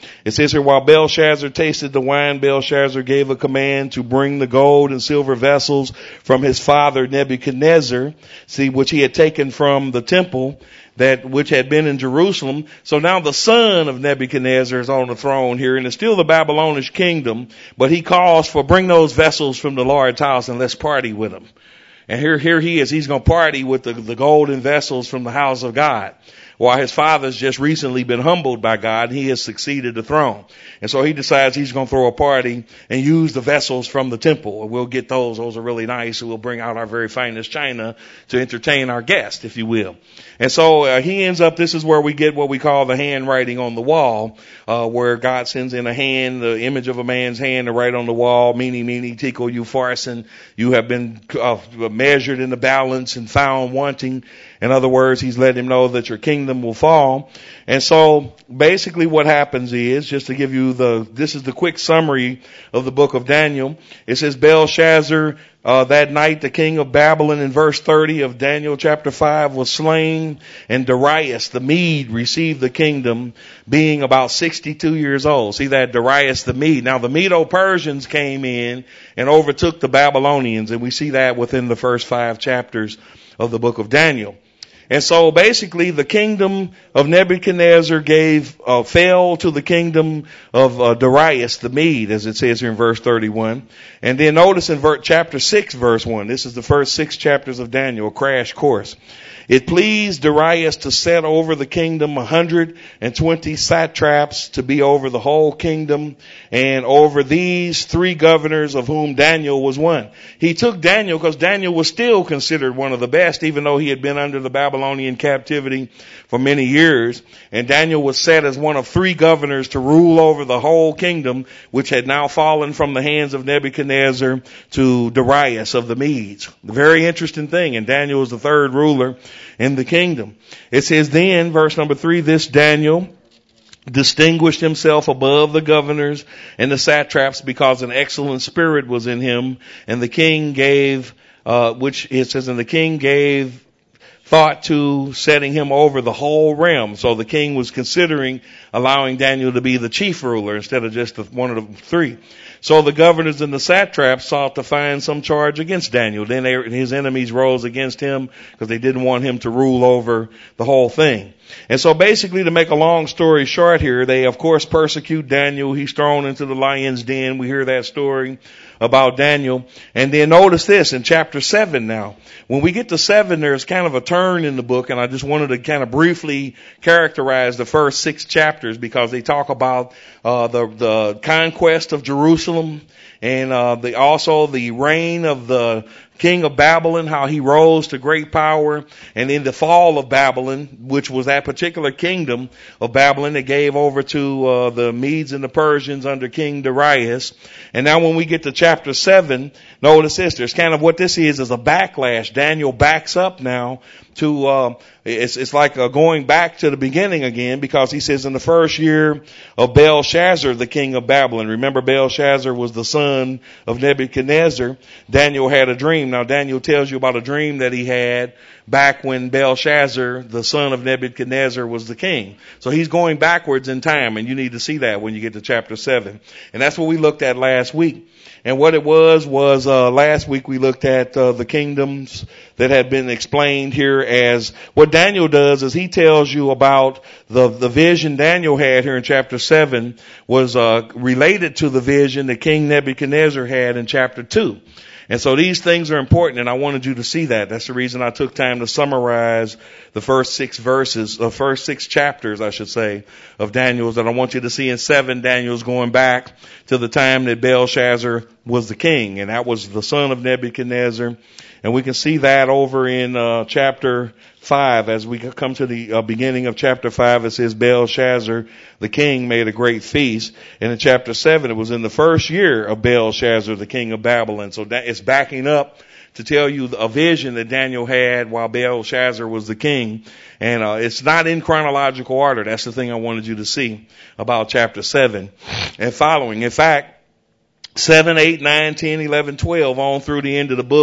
It says here, while Belshazzar tasted the wine, Belshazzar gave a command to bring the gold and silver vessels from his father Nebuchadnezzar, see, which he had taken from the temple that which had been in Jerusalem. So now the son of Nebuchadnezzar is on the throne here, and it's still the Babylonish kingdom, but he calls for bring those vessels from the Lord's house and let's party with them. And here, here he is. He's going to party with the, the golden vessels from the house of God. While his father's just recently been humbled by God, he has succeeded the throne. And so he decides he's going to throw a party and use the vessels from the temple. We'll get those. Those are really nice. And we'll bring out our very finest china to entertain our guest, if you will. And so uh, he ends up, this is where we get what we call the handwriting on the wall, uh, where God sends in a hand, the image of a man's hand to write on the wall, meeny, meeny, tickle, you farson. You have been uh, measured in the balance and found wanting. In other words, he's letting him know that your kingdom will fall. And so basically what happens is, just to give you the, this is the quick summary of the book of Daniel. It says Belshazzar, uh, that night the king of Babylon in verse thirty of Daniel chapter five was slain, and Darius the Mede received the kingdom, being about sixty-two years old. See that, Darius the Mede. Now the Medo-Persians came in and overtook the Babylonians, and we see that within the first five chapters of the book of Daniel. And so basically the kingdom of Nebuchadnezzar gave, uh, fell to the kingdom of uh, Darius the Mede, as it says here in verse thirty-one. And then notice in ver- chapter six, verse one, this is the first six chapters of Daniel, a crash course. It pleased Darius to set over the kingdom one hundred twenty satraps to be over the whole kingdom, and over these three governors, of whom Daniel was one. He took Daniel because Daniel was still considered one of the best, even though he had been under the Babylonian captivity for many years. And Daniel was set as one of three governors to rule over the whole kingdom, which had now fallen from the hands of Nebuchadnezzar to Darius of the Medes. A very interesting thing. And Daniel was the third ruler in the kingdom. It says then, verse number three, this Daniel distinguished himself above the governors and the satraps because an excellent spirit was in him, and the king gave, uh, which it says, and the king gave thought to setting him over the whole realm. So the king was considering allowing Daniel to be the chief ruler instead of just the, one of the three. So the governors and the satraps sought to find some charge against Daniel. Then they, his enemies rose against him because they didn't want him to rule over the whole thing. And so basically, to make a long story short here, they of course persecute Daniel. He's thrown into the lion's den. We hear that story about Daniel. And then notice this in chapter seven now. When we get to seven, there's kind of a turn in the book, and I just wanted to kind of briefly characterize the first six chapters because they talk about uh the the conquest of Jerusalem, and uh the also the reign of the king of Babylon, how he rose to great power, and in the fall of Babylon, which was that particular kingdom of Babylon that gave over to uh, the Medes and the Persians under King Darius. And now when we get to chapter seven, notice this, there's kind of what this is, is a backlash. Daniel backs up now to, uh, it's, it's like uh, going back to the beginning again, because he says in the first year of Belshazzar, the king of Babylon. Remember, Belshazzar was the son of Nebuchadnezzar. Daniel had a dream. Now, Daniel tells you about a dream that he had back when Belshazzar, the son of Nebuchadnezzar, was the king. So he's going backwards in time, and you need to see that when you get to chapter seven. And that's what we looked at last week. And what it was, was uh last week we looked at uh, the kingdoms that had been explained here as, what Daniel does is he tells you about the the vision Daniel had here in chapter seven was uh related to the vision that King Nebuchadnezzar had in chapter two. And so these things are important, and I wanted you to see that. That's the reason I took time to summarize the first six verses, the first six chapters, I should say, of Daniel's, that I want you to see in seven. Daniel's going back to the time that Belshazzar was the king, and that was the son of Nebuchadnezzar. And we can see that over in uh chapter five. As we come to the uh, beginning of chapter five, it says Belshazzar, the king, made a great feast. And in chapter seven, it was in the first year of Belshazzar, the king of Babylon. So that it's backing up to tell you a vision that Daniel had while Belshazzar was the king. And uh, it's not in chronological order. That's the thing I wanted you to see about chapter seven and following. In fact, seven, eight, nine, ten, eleven, twelve, on through the end of the book,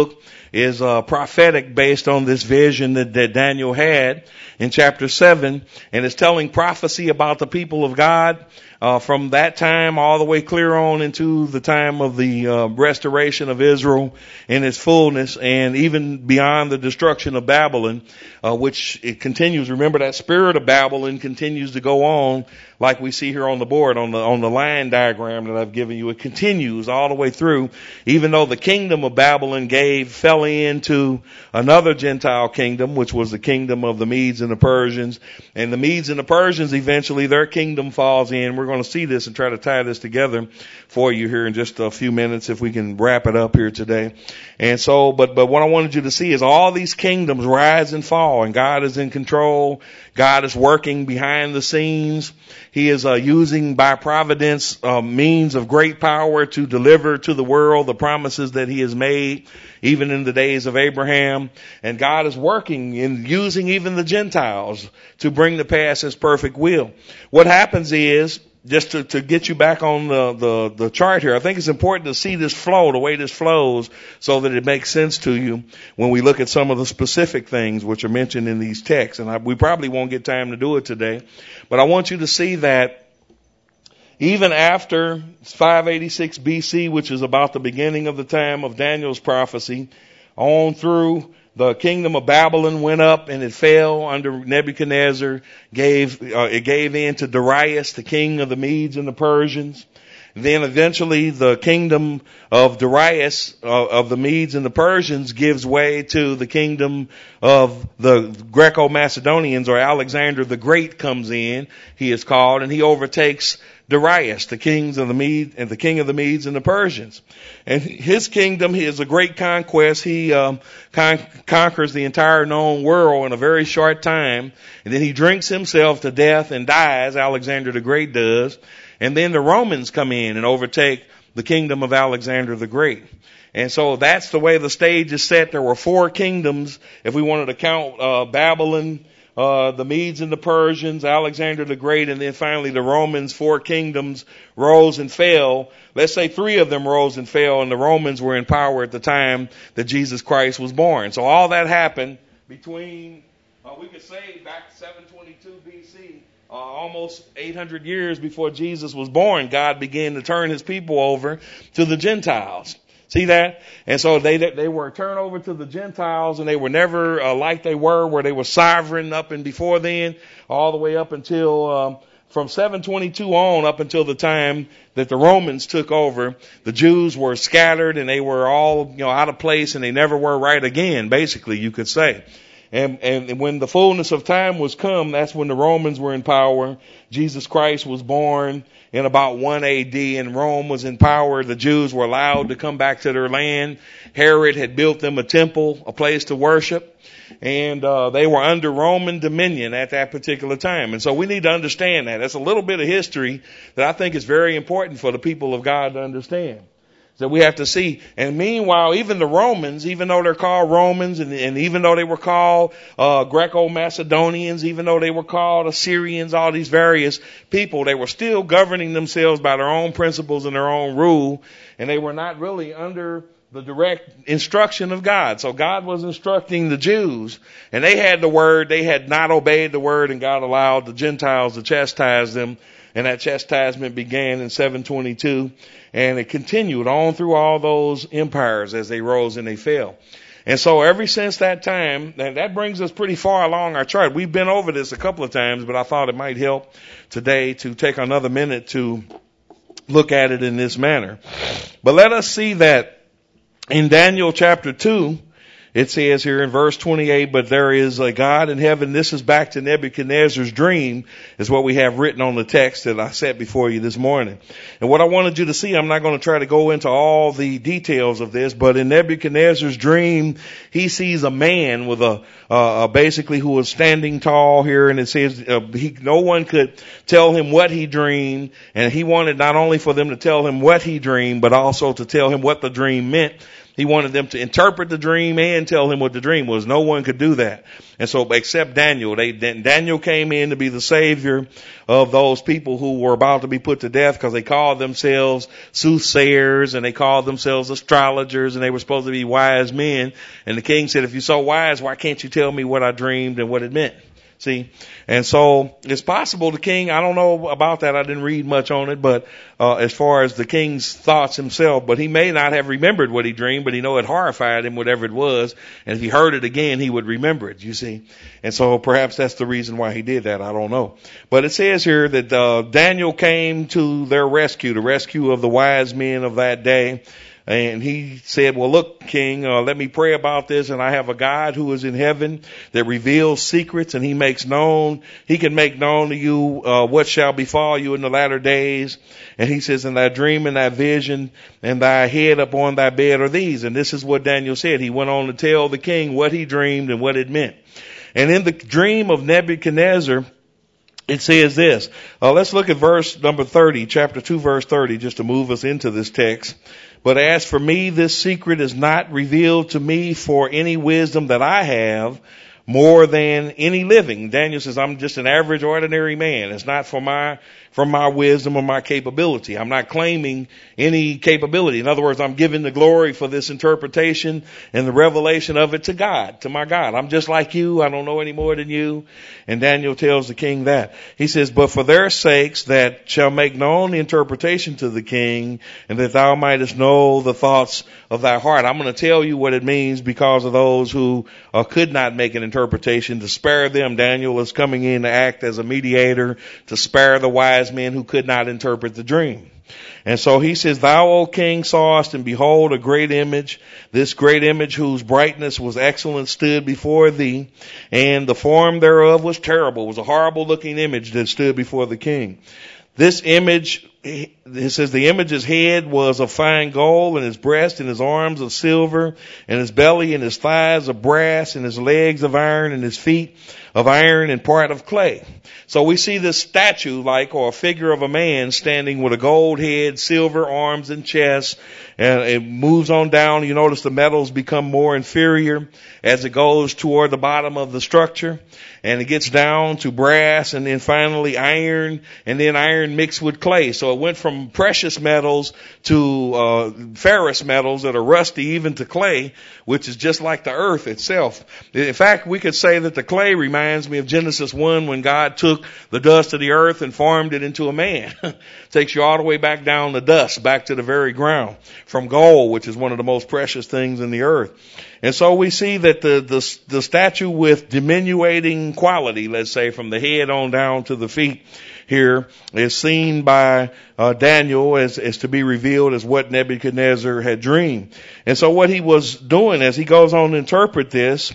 is uh, prophetic based on this vision that, that Daniel had in chapter seven, and it's telling prophecy about the people of God uh, from that time all the way clear on into the time of the uh, restoration of Israel in its fullness, and even beyond the destruction of Babylon, uh, which it continues. Remember, that spirit of Babylon continues to go on, like we see here on the board, on the on the line diagram that I've given you. It continues all the way through, even though the kingdom of Babylon gave fell into another Gentile kingdom, which was the kingdom of the Medes and the Persians. And the Medes and the Persians, eventually their kingdom falls in. We're going to see this and try to tie this together for you here in just a few minutes, if we can wrap it up here today. And so, but but what I wanted you to see is all these kingdoms rise and fall, and God is in control. God is working behind the scenes. He is uh, using by providence uh, means of great power to deliver to the world the promises that he has made, even in the days of Abraham. And God is working in using even the Gentiles to bring to pass his perfect will. What happens is, just to, to get you back on the, the, the chart here, I think it's important to see this flow, the way this flows, so that it makes sense to you when we look at some of the specific things which are mentioned in these texts. And I, we probably won't get time to do it today, but I want you to see that even after five eighty-six B C, which is about the beginning of the time of Daniel's prophecy, on through the kingdom of Babylon went up and it fell under Nebuchadnezzar, gave, uh, it gave in to Darius, the king of the Medes and the Persians. Then eventually the kingdom of Darius, uh, of the Medes and the Persians, gives way to the kingdom of the Greco-Macedonians, or Alexander the Great comes in, he is called, and he overtakes Darius, the kings of the Medes and the king of the Medes and the Persians. And his kingdom is a great conquest. He um, con- conquers the entire known world in a very short time. And then he drinks himself to death and dies, Alexander the Great does. And then the Romans come in and overtake the kingdom of Alexander the Great. And so that's the way the stage is set. There were four kingdoms, if we wanted to count uh, Babylon, Uh, the Medes and the Persians, Alexander the Great, and then finally the Romans. Four kingdoms rose and fell. Let's say three of them rose and fell, and the Romans were in power at the time that Jesus Christ was born. So all that happened between, uh, we could say back seven twenty-two B C, uh, almost eight hundred years before Jesus was born, God began to turn his people over to the Gentiles. See that? And so they they were turned over to the Gentiles, and they were never uh, like they were, where they were sovereign up and before then, all the way up until um, from seven twenty-two on, up until the time that the Romans took over. The Jews were scattered, and they were all, you know, out of place, and they never were right again, basically, you could say. And, and when the fullness of time was come, that's when the Romans were in power. Jesus Christ was born in about one A D, and Rome was in power. The Jews were allowed to come back to their land. Herod had built them a temple, a place to worship, and uh, they were under Roman dominion at that particular time. And so we need to understand that. That's a little bit of history that I think is very important for the people of God to understand. That we have to see. And meanwhile, even the Romans, even though they're called Romans, and, and even though they were called uh, Greco-Macedonians, even though they were called Assyrians, all these various people, they were still governing themselves by their own principles and their own rule, and they were not really under the direct instruction of God. So God was instructing the Jews, and they had the word. They had not obeyed the word, and God allowed the Gentiles to chastise them. And that chastisement began in seven twenty-two, and it continued on through all those empires as they rose and they fell. And so ever since that time, and that brings us pretty far along our chart. We've been over this a couple of times, but I thought it might help today to take another minute to look at it in this manner. But let us see that in Daniel chapter two, it says here in verse twenty-eight, but there is a God in heaven. This is back to Nebuchadnezzar's dream, is what we have written on the text that I set before you this morning. And what I wanted you to see, I'm not going to try to go into all the details of this, but in Nebuchadnezzar's dream, he sees a man with a, uh, basically who was standing tall here, and it says uh, he, no one could tell him what he dreamed, and he wanted not only for them to tell him what he dreamed, but also to tell him what the dream meant. He wanted them to interpret the dream and tell him what the dream was. No one could do that. And so, except Daniel, they, Daniel came in to be the savior of those people who were about to be put to death because they called themselves soothsayers and they called themselves astrologers and they were supposed to be wise men. And the king said, if you're so wise, why can't you tell me what I dreamed and what it meant? See, and so it's possible the king, I don't know about that. I didn't read much on it, but, uh, as far as the king's thoughts himself, but he may not have remembered what he dreamed, but he know it horrified him, whatever it was. And if he heard it again, he would remember it, you see. And so perhaps that's the reason why he did that. I don't know. But it says here that, uh, Daniel came to their rescue, the rescue of the wise men of that day. And he said, well, look, King, uh, let me pray about this. And I have a God who is in heaven that reveals secrets, and he makes known, he can make known to you, uh, what shall befall you in the latter days. And he says, and thy dream and thy vision and thy head upon thy bed are these. And this is what Daniel said. He went on to tell the king what he dreamed and what it meant. And in the dream of Nebuchadnezzar, it says this. Uh, let's look at verse number thirty, chapter two, verse thirty, just to move us into this text. But as for me, this secret is not revealed to me for any wisdom that I have more than any living. Daniel says, I'm just an average, ordinary man. It's not for my, from my wisdom or my capability. I'm not claiming any capability. In other words, I'm giving the glory for this interpretation and the revelation of it to God, to my God. I'm just like you. I don't know any more than you. And Daniel tells the king that. He says, but for their sakes that shall make known the interpretation to the king, and that thou mightest know the thoughts of thy heart. I'm going to tell you what it means because of those who uh, could not make an interpretation. To spare them, Daniel is coming in to act as a mediator to spare the wise men who could not interpret the dream. And so he says, thou, O king, sawest, and behold, a great image. This great image, whose brightness was excellent, stood before thee, and the form thereof was terrible. It was a horrible looking image that stood before the king. This image, it says, the image's head was of fine gold, and his breast and his arms of silver, and his belly and his thighs of brass, and his legs of iron, and his feet of iron, and part of clay. So we see this statue like, or a figure of a man standing with a gold head, silver arms and chest, and it moves on down. You notice the metals become more inferior as it goes toward the bottom of the structure, and it gets down to brass, and then finally iron, and then iron mixed with clay. So it went from precious metals to uh ferrous metals that are rusty, even to clay, which is just like the earth itself. In fact, we could say that the clay reminds me of Genesis one, when God took the dust of the earth and formed it into a man. Takes you all the way back down to dust, back to the very ground, from gold, which is one of the most precious things in the earth. And so we see that the, the, the statue with diminuting quality, let's say from the head on down to the feet here, is seen by uh, Daniel as, as to be revealed as what Nebuchadnezzar had dreamed. And so what he was doing as he goes on to interpret this,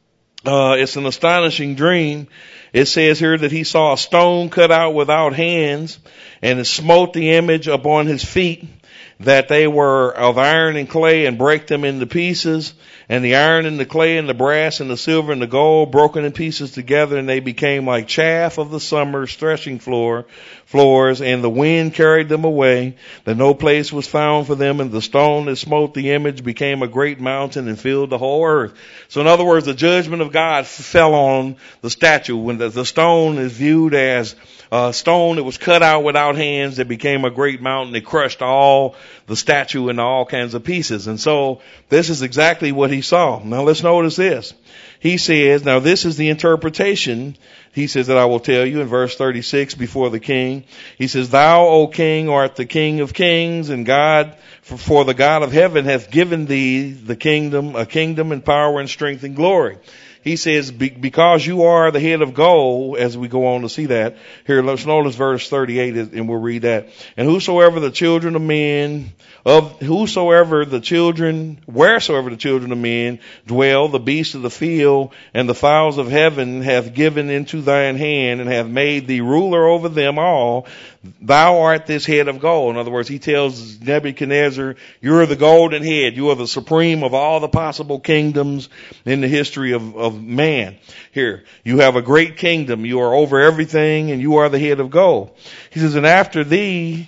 uh, it's an astonishing dream. It says here that he saw a stone cut out without hands, and it smote the image upon his feet, that they were of iron and clay, and brake them into pieces. And the iron and the clay and the brass and the silver and the gold broken in pieces together, and they became like chaff of the summer's threshing floor, floors, and the wind carried them away, that no place was found for them, and the stone that smote the image became a great mountain and filled the whole earth. So in other words, the judgment of God fell on the statue. When the, the stone is viewed as a stone that was cut out without hands, that became a great mountain, it crushed all the statue into all kinds of pieces. And so this is exactly what he saw. Now let's notice this. He says, now this is the interpretation, he says, that I will tell you in verse thirty-six before the king. He says, thou, O king, art the king of kings, and God, for, for the God of heaven hath given thee the kingdom, a kingdom and power and strength and glory. He says, be, because you are the head of gold, as we go on to see that. Here, let's notice verse thirty-eight, and we'll read that. And whosoever the children of men, of whosoever the children, wheresoever the children of men dwell, the beasts of the field and the fowls of heaven hath given into thine hand, and hath made thee ruler over them all. Thou art this head of gold. In other words, he tells Nebuchadnezzar, you're the golden head. You are the supreme of all the possible kingdoms in the history of, of man. Here, you have a great kingdom. You are over everything, and you are the head of gold. He says, and after thee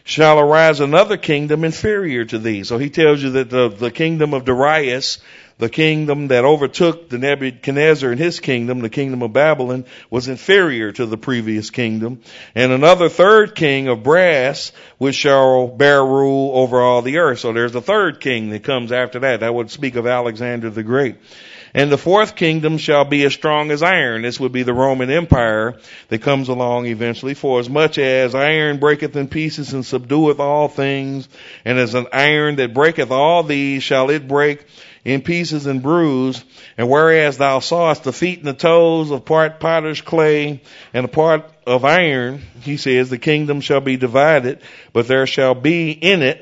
shall arise another kingdom inferior to thee. So he tells you that the, the kingdom of Darius, the kingdom that overtook the Nebuchadnezzar and his kingdom, the kingdom of Babylon, was inferior to the previous kingdom. And another third king of brass, which shall bear rule over all the earth. So there's a third king that comes after that. That would speak of Alexander the Great. And the fourth kingdom shall be as strong as iron. This would be the Roman Empire that comes along eventually. For as much as iron breaketh in pieces and subdueth all things, and as an iron that breaketh all these, shall it break in pieces and bruise. And whereas thou sawest the feet and the toes of part potter's clay and a part of iron, he says, the kingdom shall be divided, but there shall be in it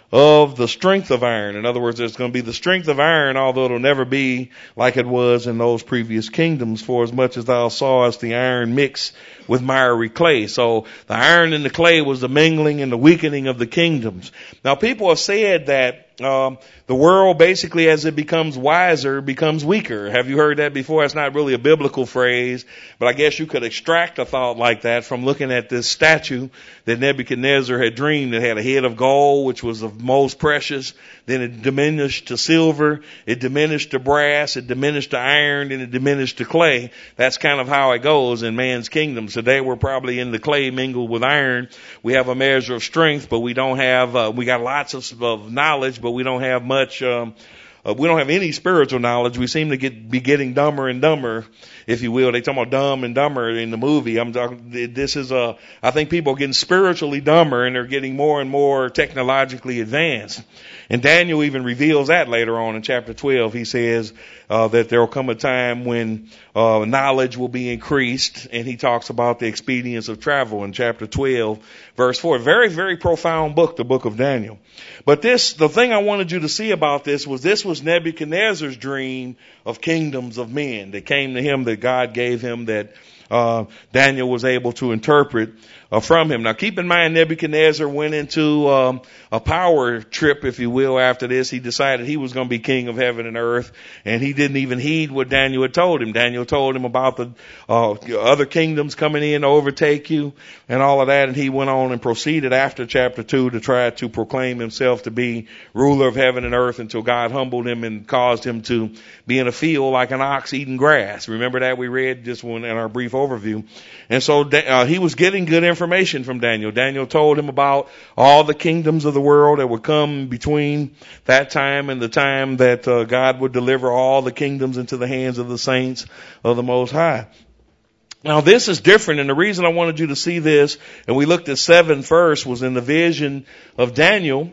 of the strength of iron. In other words, there's going to be the strength of iron, although it'll never be like it was in those previous kingdoms, for as much as thou sawest the iron mix with miry clay. So the iron and the clay was the mingling and the weakening of the kingdoms. Now people have said that um, the world basically, as it becomes wiser, becomes weaker. Have you heard that before? It's not really a biblical phrase, but I guess you could extract a thought like that from looking at this statue that Nebuchadnezzar had dreamed. It had a head of gold, which was the most precious. Then it diminished to silver. It diminished to brass. It diminished to iron. And it diminished to clay. That's kind of how it goes in man's kingdom. Today we're probably in the clay mingled with iron. We have a measure of strength, but we don't have, uh, we got lots of, of knowledge, but we don't have much, um, uh, we don't have any spiritual knowledge. We seem to get, be getting dumber and dumber, if you will. They talk about dumb and dumber in the movie. I'm talking, this is a, I think people are getting spiritually dumber and they're getting more and more technologically advanced. And Daniel even reveals that later on in chapter twelve. He says, uh, that there will come a time when, uh, knowledge will be increased. And he talks about the expedience of travel in chapter twelve, verse four. Very, very profound book, the book of Daniel. But this, the thing I wanted you to see about this was this was Nebuchadnezzar's dream of kingdoms of men that came to him, that God gave him, that uh Daniel was able to interpret uh, from him. Now keep in mind, Nebuchadnezzar went into um a power trip, if you will, after this. He decided he was going to be king of heaven and earth, and he didn't even heed what Daniel had told him. Daniel told him about the uh other kingdoms coming in to overtake you and all of that, and he went on and proceeded after chapter two to try to proclaim himself to be ruler of heaven and earth until God humbled him and caused him to be in a field like an ox eating grass. Remember that? We read just one in our brief overview. And so uh, he was getting good information from Daniel. Daniel told him about all the kingdoms of the world that would come between that time and the time that uh, God would deliver all the kingdoms into the hands of the saints of the Most High. Now this is different, and the reason I wanted you to see this, and we looked at seven first, was in the vision of Daniel.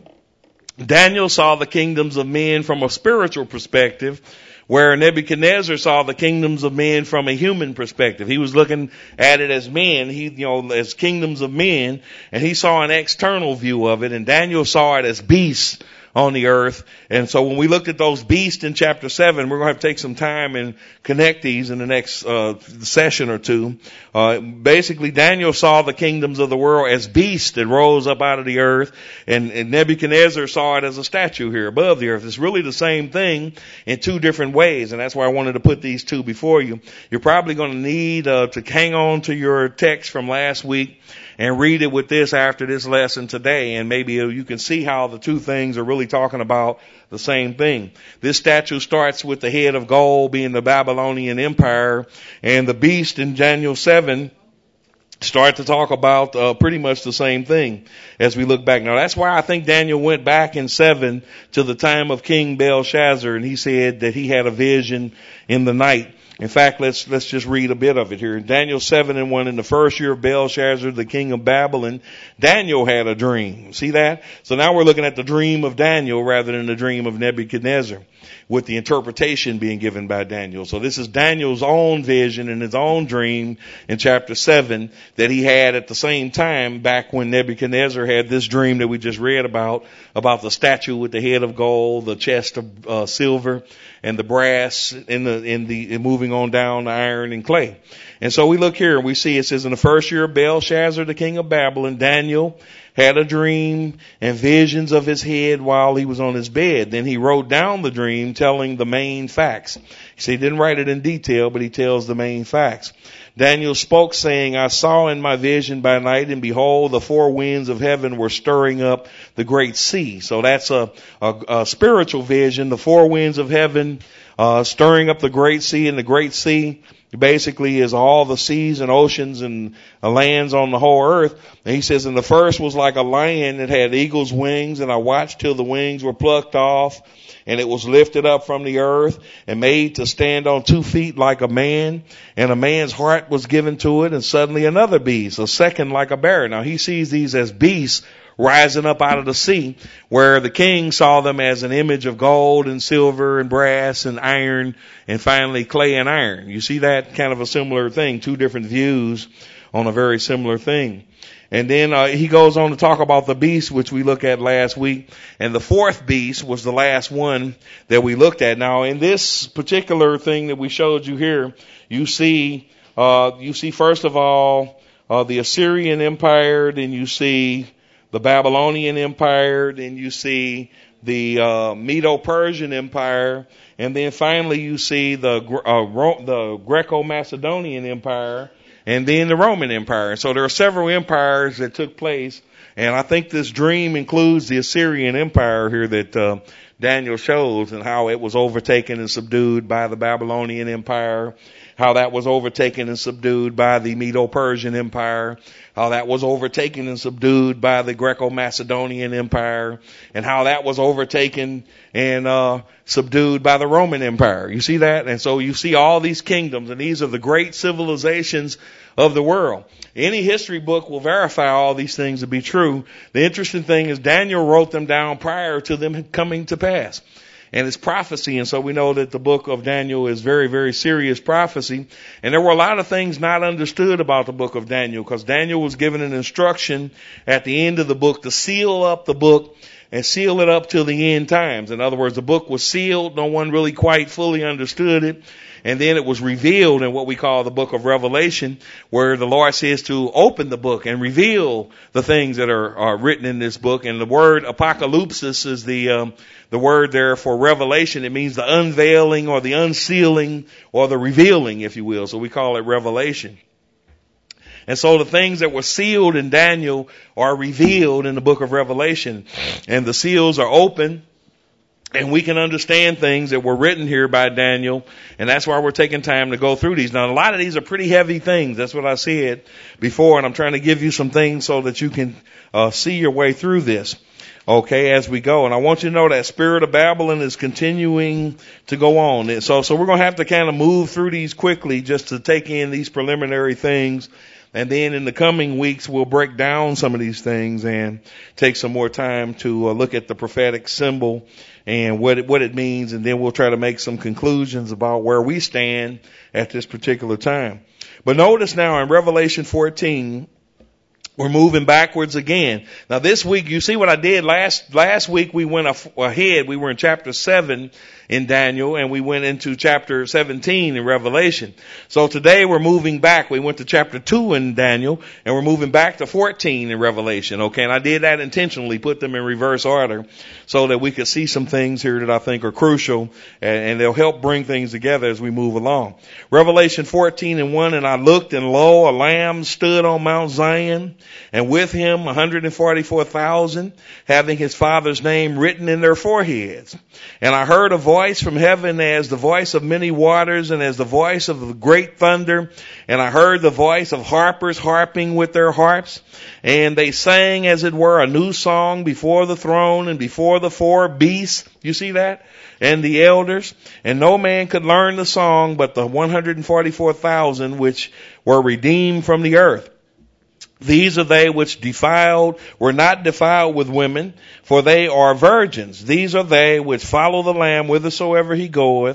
Daniel saw the kingdoms of men from a spiritual perspective, where Nebuchadnezzar saw the kingdoms of men from a human perspective. He was looking at it as men, he, you know, as kingdoms of men, and he saw an external view of it, and Daniel saw it as beasts on the earth. And so when we looked at those beasts in chapter seven, we're going to have to take some time and connect these in the next uh session or two. Uh basically, Daniel saw the kingdoms of the world as beasts that rose up out of the earth, and, and Nebuchadnezzar saw it as a statue here above the earth. It's really the same thing in two different ways, and that's why I wanted to put these two before you. You're probably going to need uh, to hang on to your text from last week and read it with this after this lesson today, and maybe you can see how the two things are really talking about the same thing. This statue starts with the head of gold being the Babylonian Empire, and the beast in Daniel seven start to talk about uh, pretty much the same thing as we look back. Now that's why I think Daniel went back in seven to the time of King Belshazzar, and he said that he had a vision in the night. In fact, let's let's just read a bit of it here. Daniel seven and one, in the first year of Belshazzar, the king of Babylon, Daniel had a dream. See that? So now we're looking at the dream of Daniel rather than the dream of Nebuchadnezzar, with the interpretation being given by Daniel. So this is Daniel's own vision and his own dream in chapter seven that he had at the same time back when Nebuchadnezzar had this dream that we just read about, about the statue with the head of gold, the chest of uh, silver, and the brass in the, in the, in moving on down the iron and clay. And so we look here and we see it says, in the first year of Belshazzar, the king of Babylon, Daniel had a dream and visions of his head while he was on his bed. Then he wrote down the dream, telling the main facts. See, he didn't write it in detail, but he tells the main facts. Daniel spoke, saying, I saw in my vision by night, and behold, the four winds of heaven were stirring up the great sea. So that's a, a, a spiritual vision. The four winds of heaven uh, stirring up the great sea, and the great sea basically is all the seas and oceans and uh, lands on the whole earth. And he says, and the first was like a lion that had eagle's wings, and I watched till the wings were plucked off, and it was lifted up from the earth and made to stand on two feet like a man, and a man's heart was given to it, and suddenly another beast, a second like a bear. Now he sees these as beasts rising up out of the sea, where the king saw them as an image of gold and silver and brass and iron and finally clay and iron. You see that kind of a similar thing, two different views on a very similar thing. And then uh, he goes on to talk about the beast, which we looked at last week. And the fourth beast was the last one that we looked at. Now, in this particular thing that we showed you here, you see, uh, you see first of all, uh, the Assyrian Empire, then you see the Babylonian Empire, then you see the uh, Medo-Persian Empire, and then finally you see the uh, Ro- the Greco-Macedonian Empire, and then the Roman Empire. So there are several empires that took place, and I think this dream includes the Assyrian Empire here that uh, Daniel shows, and how it was overtaken and subdued by the Babylonian Empire, how that was overtaken and subdued by the Medo-Persian Empire, how that was overtaken and subdued by the Greco-Macedonian Empire, and how that was overtaken and uh subdued by the Roman Empire. You see that? And so you see all these kingdoms, and these are the great civilizations of the world. Any history book will verify all these things to be true. The interesting thing is Daniel wrote them down prior to them coming to pass. And it's prophecy, and so we know that the book of Daniel is very, very serious prophecy. And there were a lot of things not understood about the book of Daniel, because Daniel was given an instruction at the end of the book to seal up the book and seal it up till the end times. In other words, the book was sealed. No one really quite fully understood it. And then it was revealed in what we call the book of Revelation, where the Lord says to open the book and reveal the things that are, are written in this book. And the word apocalypsis is the um, the word there for revelation. It means the unveiling or the unsealing or the revealing, if you will. So we call it revelation. And so the things that were sealed in Daniel are revealed in the book of Revelation. And the seals are open. And we can understand things that were written here by Daniel, and that's why we're taking time to go through these. Now, a lot of these are pretty heavy things. That's what I said before, and I'm trying to give you some things so that you can uh, see your way through this, okay, as we go. And I want you to know that Spirit of Babylon is continuing to go on. And so, so we're going to have to kind of move through these quickly just to take in these preliminary things. And then in the coming weeks, we'll break down some of these things and take some more time to uh, look at the prophetic symbol and what it, what it means. And then we'll try to make some conclusions about where we stand at this particular time. But notice now in Revelation fourteen, we're moving backwards again. Now this week, you see what I did last, last week we went ahead. We were in chapter seven in Daniel, and we went into chapter seventeen in Revelation. So today we're moving back. We went to chapter two in Daniel, and we're moving back to fourteen in Revelation. Okay. And I did that intentionally, put them in reverse order so that we could see some things here that I think are crucial, and, and they'll help bring things together as we move along. Revelation fourteen and one, and I looked, and lo, a lamb stood on Mount Zion, and with him one hundred forty-four thousand, having his Father's name written in their foreheads. And I heard a voice from heaven as the voice of many waters, and as the voice of the great thunder. And I heard the voice of harpers harping with their harps. And they sang, as it were, a new song before the throne and before the four beasts. You see that? And the elders. And no man could learn the song but the one hundred forty-four thousand which were redeemed from the earth. These are they which defiled, were not defiled with women, for they are virgins. These are they which follow the Lamb whithersoever he goeth.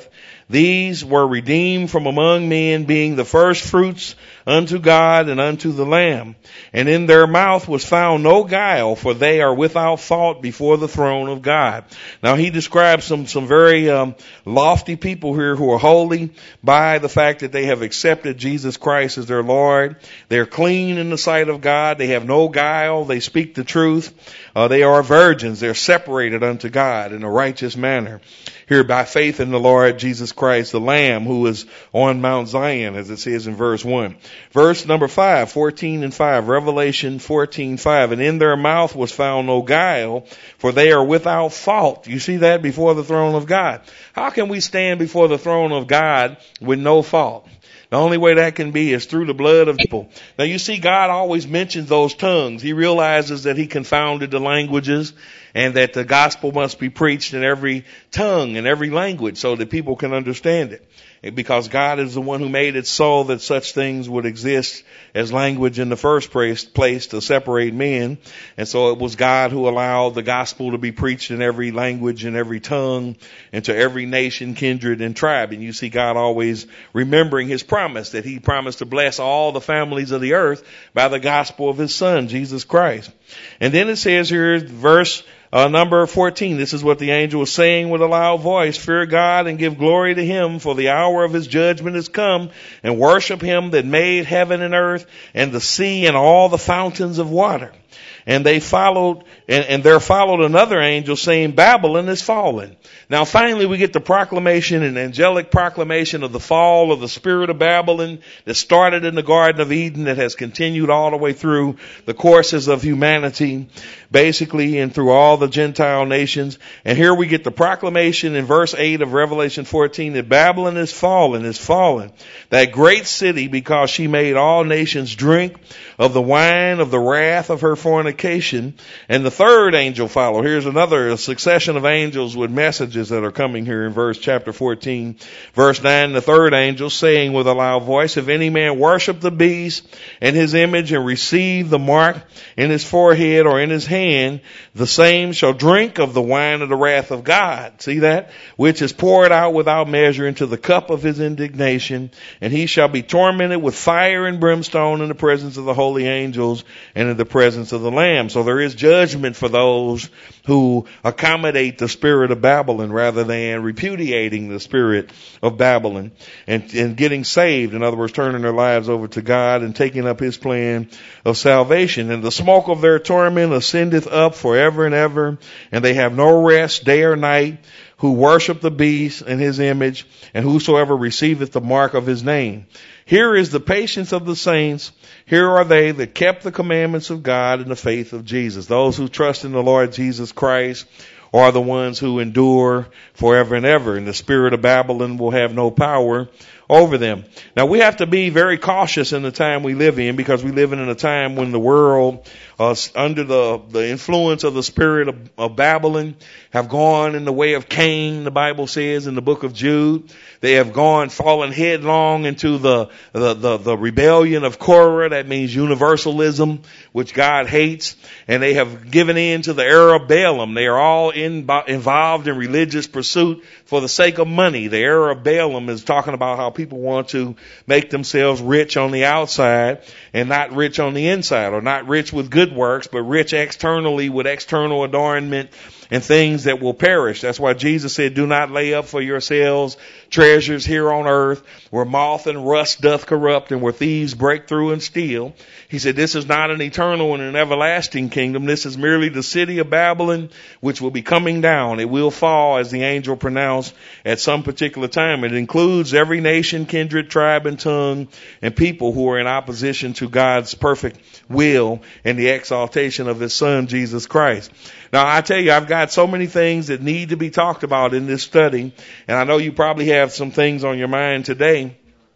These were redeemed from among men, being the first fruits unto God and unto the Lamb. And in their mouth was found no guile, for they are without fault before the throne of God. Now he describes some, some very um, lofty people here who are holy by the fact that they have accepted Jesus Christ as their Lord. They're clean in the sight of God. They have no guile. They speak the truth. Uh, they are virgins. They're separated unto God in a righteous manner. Here by faith in the Lord Jesus Christ, the Lamb who is on Mount Zion, as it says in verse one. Verse number five, fourteen and five, Revelation fourteen five. And in their mouth was found no guile, for they are without fault. You see that before the throne of God. How can we stand before the throne of God with no fault? The only way that can be is through the blood of people. Now you see, God always mentions those tongues. He realizes that he confounded the languages and that the gospel must be preached in every tongue and every language so that people can understand it. Because God is the one who made it so that such things would exist as language in the first place to separate men. And so it was God who allowed the gospel to be preached in every language and every tongue and to every nation, kindred, and tribe. And you see God always remembering his promise that he promised to bless all the families of the earth by the gospel of his son, Jesus Christ. And then it says here, verse Uh, number fourteen, this is what the angel was saying with a loud voice. Fear God and give glory to him, for the hour of his judgment is come, and worship him that made heaven and earth and the sea and all the fountains of water. And they followed, and, and there followed another angel saying, Babylon is fallen. Now finally we get the proclamation, an angelic proclamation of the fall of the spirit of Babylon that started in the Garden of Eden, that has continued all the way through the courses of humanity, basically, and through all the Gentile nations. And here we get the proclamation in verse eight of Revelation fourteen that Babylon is fallen, is fallen, that great city, because she made all nations drink of the wine of the wrath of her fornication. And the third angel followed. Here's another a succession of angels with messages that are coming here in verse chapter fourteen. Verse nine, the third angel saying with a loud voice, if any man worship the beast and his image and receive the mark in his forehead or in his hand, the same shall drink of the wine of the wrath of God. See that? Which is poured out without measure into the cup of his indignation. And he shall be tormented with fire and brimstone in the presence of the holy angels and in the presence of the Lamb. So there is judgment for those who accommodate the spirit of Babylon rather than repudiating the spirit of Babylon and, and getting saved. In other words, turning their lives over to God and taking up his plan of salvation. And the smoke of their torment ascendeth up forever and ever, and they have no rest day or night, who worship the beast and his image, and whosoever receiveth the mark of his name. Here is the patience of the saints. Here are they that kept the commandments of God in the faith of Jesus. Those who trust in the Lord Jesus Christ are the ones who endure forever and ever, and the spirit of Babylon will have no power over them. Now we have to be very cautious in the time we live in, because we live in a time when the world, uh, under the, the influence of the spirit of, of Babylon, have gone in the way of Cain, the Bible says in the book of Jude. They have gone, fallen headlong into the, the, the, the rebellion of Korah. That means universalism, which God hates. And they have given in to the error of Balaam. They are all in, involved in religious pursuit for the sake of money. The error of Balaam is talking about how people want to make themselves rich on the outside and not rich on the inside, or not rich with good works, but rich externally with external adornment and things that will perish. That's why Jesus said, do not lay up for yourselves treasures here on earth, where moth and rust doth corrupt and where thieves break through and steal. He said, this is not an eternal and an everlasting kingdom. This is merely the city of Babylon, which will be coming down. It will fall, as the angel pronounced, at some particular time. It includes every nation, kindred, tribe, and tongue, and people who are in opposition to God's perfect will and the exaltation of his son, Jesus Christ. Now, I tell you, I've got so many things that need to be talked about in this study, and I know you probably have some things on your mind today.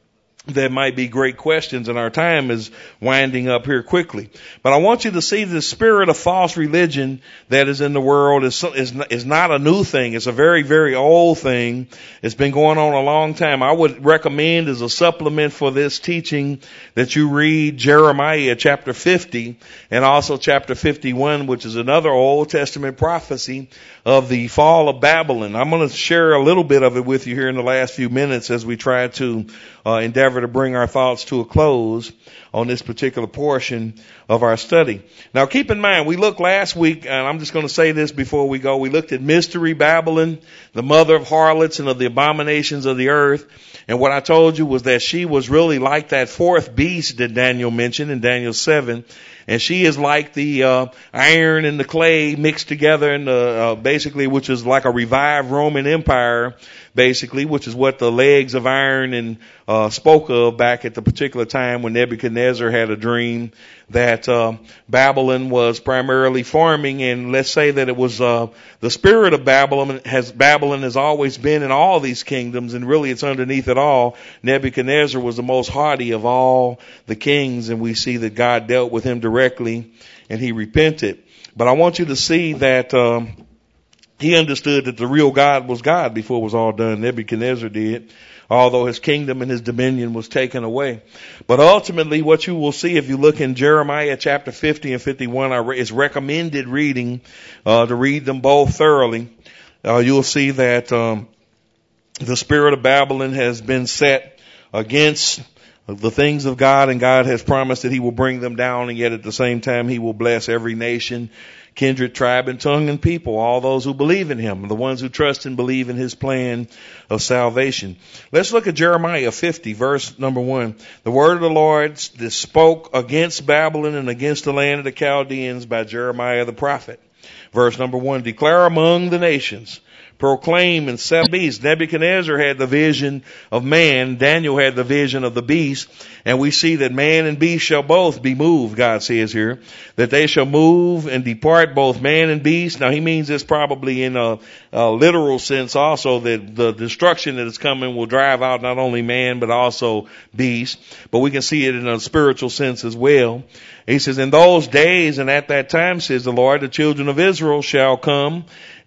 there might be great questions, and our time is winding up here quickly. But I want you to see the spirit of false religion that is in the world is, is, is not a new thing. It's a very, very old thing. It's been going on a long time. I would recommend as a supplement for this teaching that you read Jeremiah chapter fifty and also chapter fifty-one, which is another Old Testament prophecy of the fall of Babylon. I'm going to share a little bit of it with you here in the last few minutes as we try to uh, endeavor to bring our thoughts to a close on this particular portion of our study. Now keep in mind, we looked last week, and I'm just going to say this before we go, we looked at Mystery Babylon, the mother of harlots and of the abominations of the earth. And what I told you was that she was really like that fourth beast that Daniel mentioned in Daniel seven. And she is like the uh, iron and the clay mixed together, in the, uh, basically, which is like a revived Roman Empire, basically, which is what the legs of iron and uh, spoke of back at the particular time when Nebuchadnezzar had a dream that uh, Babylon was primarily forming. And let's say that it was uh, the spirit of Babylon has Babylon has always been in all these kingdoms, and really it's underneath it all. Nebuchadnezzar was the most haughty of all the kings, and we see that God dealt with him directly, and he repented. But I want you to see that um, he understood that the real God was God before it was all done. Nebuchadnezzar did, although his kingdom and his dominion was taken away. But ultimately, what you will see if you look in Jeremiah chapter fifty and fifty-one, is recommended reading, uh, to read them both thoroughly. Uh, you'll see that um, the spirit of Babylon has been set against the things of God, and God has promised that he will bring them down, and yet at the same time he will bless every nation, kindred, tribe, and tongue and people, all those who believe in him, the ones who trust and believe in his plan of salvation. Let's look at Jeremiah fifty, verse number one. The word of the Lord spoke against Babylon and against the land of the Chaldeans by Jeremiah the prophet. Verse number one, declare among the nations, proclaim and set beasts. Nebuchadnezzar had the vision of man. Daniel had the vision of the beast. And we see that man and beast shall both be moved, God says here. That they shall move and depart, both man and beast. Now he means this probably in a, a literal sense also, that the destruction that is coming will drive out not only man but also beast. But we can see it in a spiritual sense as well. He says, in those days and at that time, says the Lord, the children of Israel shall come,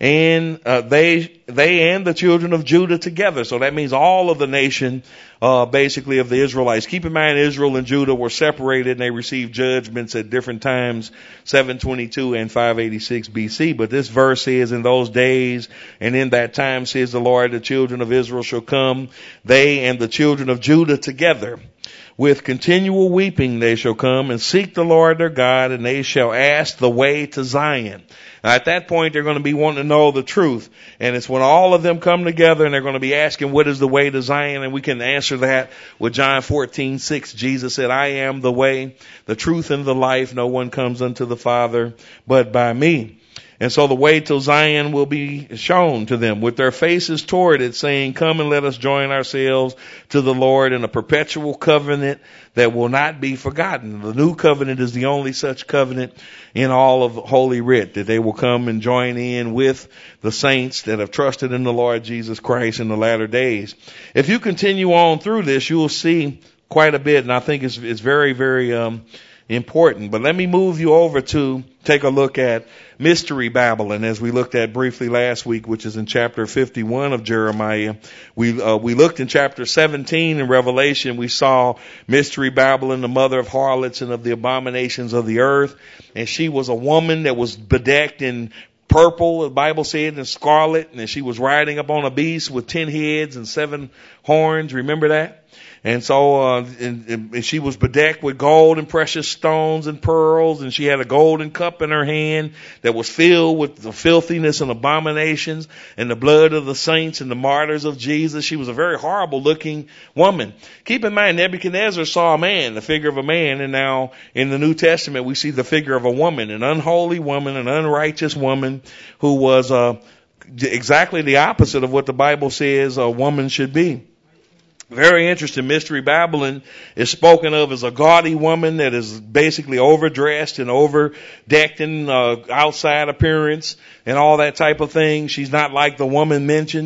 and uh, they they and the children of Judah together. So that means all of the nation, uh, basically, of the Israelites. Keep in mind, Israel and Judah were separated, and they received judgments at different times, seven twenty-two and five eighty-six B C. But this verse says, in those days and in that time, says the Lord, the children of Israel shall come, they and the children of Judah together. With continual weeping they shall come and seek the Lord their God, and they shall ask the way to Zion. Now, at that point, they're going to be wanting to know the truth. And it's when all of them come together and they're going to be asking, what is the way to Zion? And we can answer that with John fourteen six. Jesus said, I am the way, the truth, and the life. No one comes unto the Father but by me. And so the way to Zion will be shown to them with their faces toward it, saying, come and let us join ourselves to the Lord in a perpetual covenant that will not be forgotten. The new covenant is the only such covenant in all of Holy Writ, that they will come and join in with the saints that have trusted in the Lord Jesus Christ in the latter days. If you continue on through this, you will see quite a bit, and I think it's, it's very, very um important. But let me move you over to take a look at Mystery Babylon, as we looked at briefly last week, which is in chapter fifty-one of Jeremiah. We uh, we looked in chapter seventeen in Revelation. We saw Mystery Babylon, the mother of harlots and of the abominations of the earth. And she was a woman that was bedecked in purple, the Bible said, and scarlet. And she was riding up on a beast with ten heads and seven horns. Remember that? And so, uh, and, and she was bedecked with gold and precious stones and pearls, and she had a golden cup in her hand that was filled with the filthiness and abominations and the blood of the saints and the martyrs of Jesus. She was a very horrible looking woman. Keep in mind, Nebuchadnezzar saw a man, the figure of a man, and now in the New Testament we see the figure of a woman, an unholy woman, an unrighteous woman who was, uh, exactly the opposite of what the Bible says a woman should be. Very interesting. Mystery Babylon is spoken of as a gaudy woman that is basically overdressed and overdecked in uh, outside appearance and all that type of thing. She's not like the woman mentioned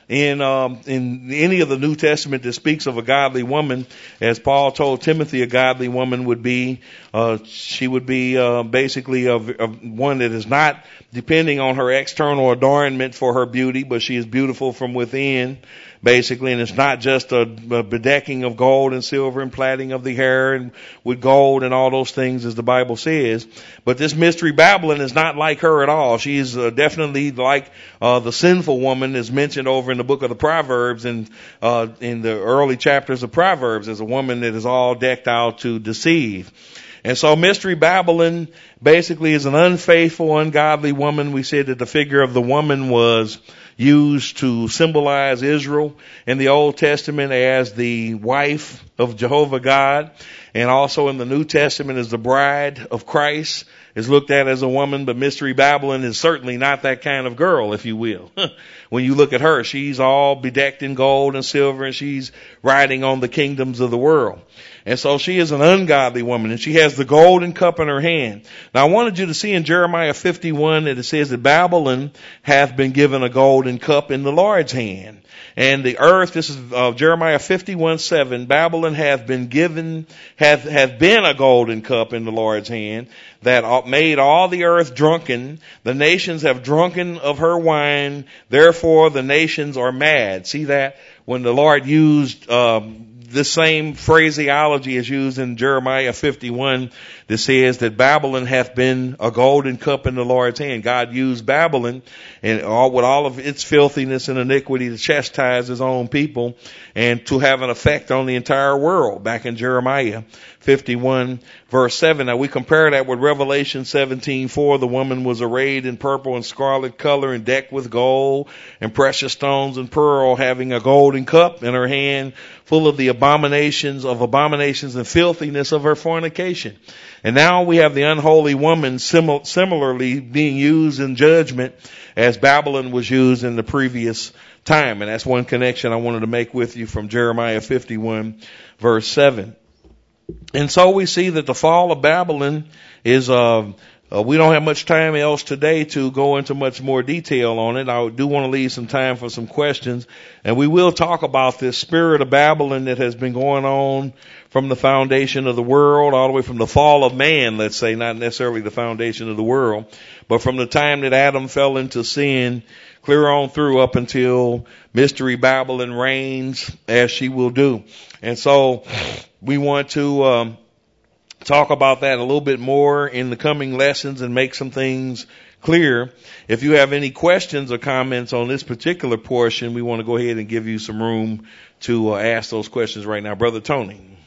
in um, in any of the New Testament that speaks of a godly woman, as Paul told Timothy, a godly woman would be uh, she would be uh, basically a, a one that is not depending on her external adornment for her beauty, but she is beautiful from within. Basically, and it's not just a, a bedecking of gold and silver and plaiting of the hair and with gold and all those things, as the Bible says. But this Mystery Babylon is not like her at all. She is uh, definitely like uh, the sinful woman is mentioned over in the book of the Proverbs and uh, in the early chapters of Proverbs as a woman that is all decked out to deceive. And so Mystery Babylon basically is an unfaithful, ungodly woman. We said that the figure of the woman was used to symbolize Israel in the Old Testament as the wife of Jehovah God, and also in the New Testament as the bride of Christ is looked at as a woman. But Mystery Babylon is certainly not that kind of girl, if you will. When you look at her, she's all bedecked in gold and silver, and she's riding on the kingdoms of the world. And so she is an ungodly woman, and she has the golden cup in her hand. Now I wanted you to see in Jeremiah fifty-one that it says that Babylon hath been given a golden cup in the Lord's hand. And the earth, this is uh, Jeremiah fifty-one seven, Babylon hath been given, hath, hath been a golden cup in the Lord's hand that made all the earth drunken. The nations have drunken of her wine, therefore the nations are mad. See that? When the Lord used, um, the same phraseology is used in Jeremiah fifty-one that says that Babylon hath been a golden cup in the Lord's hand. God used Babylon and all, with all of its filthiness and iniquity to chastise his own people and to have an effect on the entire world back in Jeremiah fifty-one verse seven. Now we compare that with Revelation seventeen four. The woman was arrayed in purple and scarlet color and decked with gold and precious stones and pearl, having a golden cup in her hand full of the abominations of abominations and filthiness of her fornication. And now we have the unholy woman simil- similarly being used in judgment as Babylon was used in the previous time. And that's one connection I wanted to make with you from Jeremiah fifty-one verse seven. And so we see that the fall of Babylon is, uh, uh, we don't have much time else today to go into much more detail on it. I do want to leave some time for some questions. And we will talk about this spirit of Babylon that has been going on from the foundation of the world, all the way from the fall of man, let's say, not necessarily the foundation of the world, but from the time that Adam fell into sin, clear on through up until Mystery Babylon reigns as she will do. And so we want to um, talk about that a little bit more in the coming lessons and make some things clear. If you have any questions or comments on this particular portion, we want to go ahead and give you some room to uh, ask those questions right now. Brother Tony.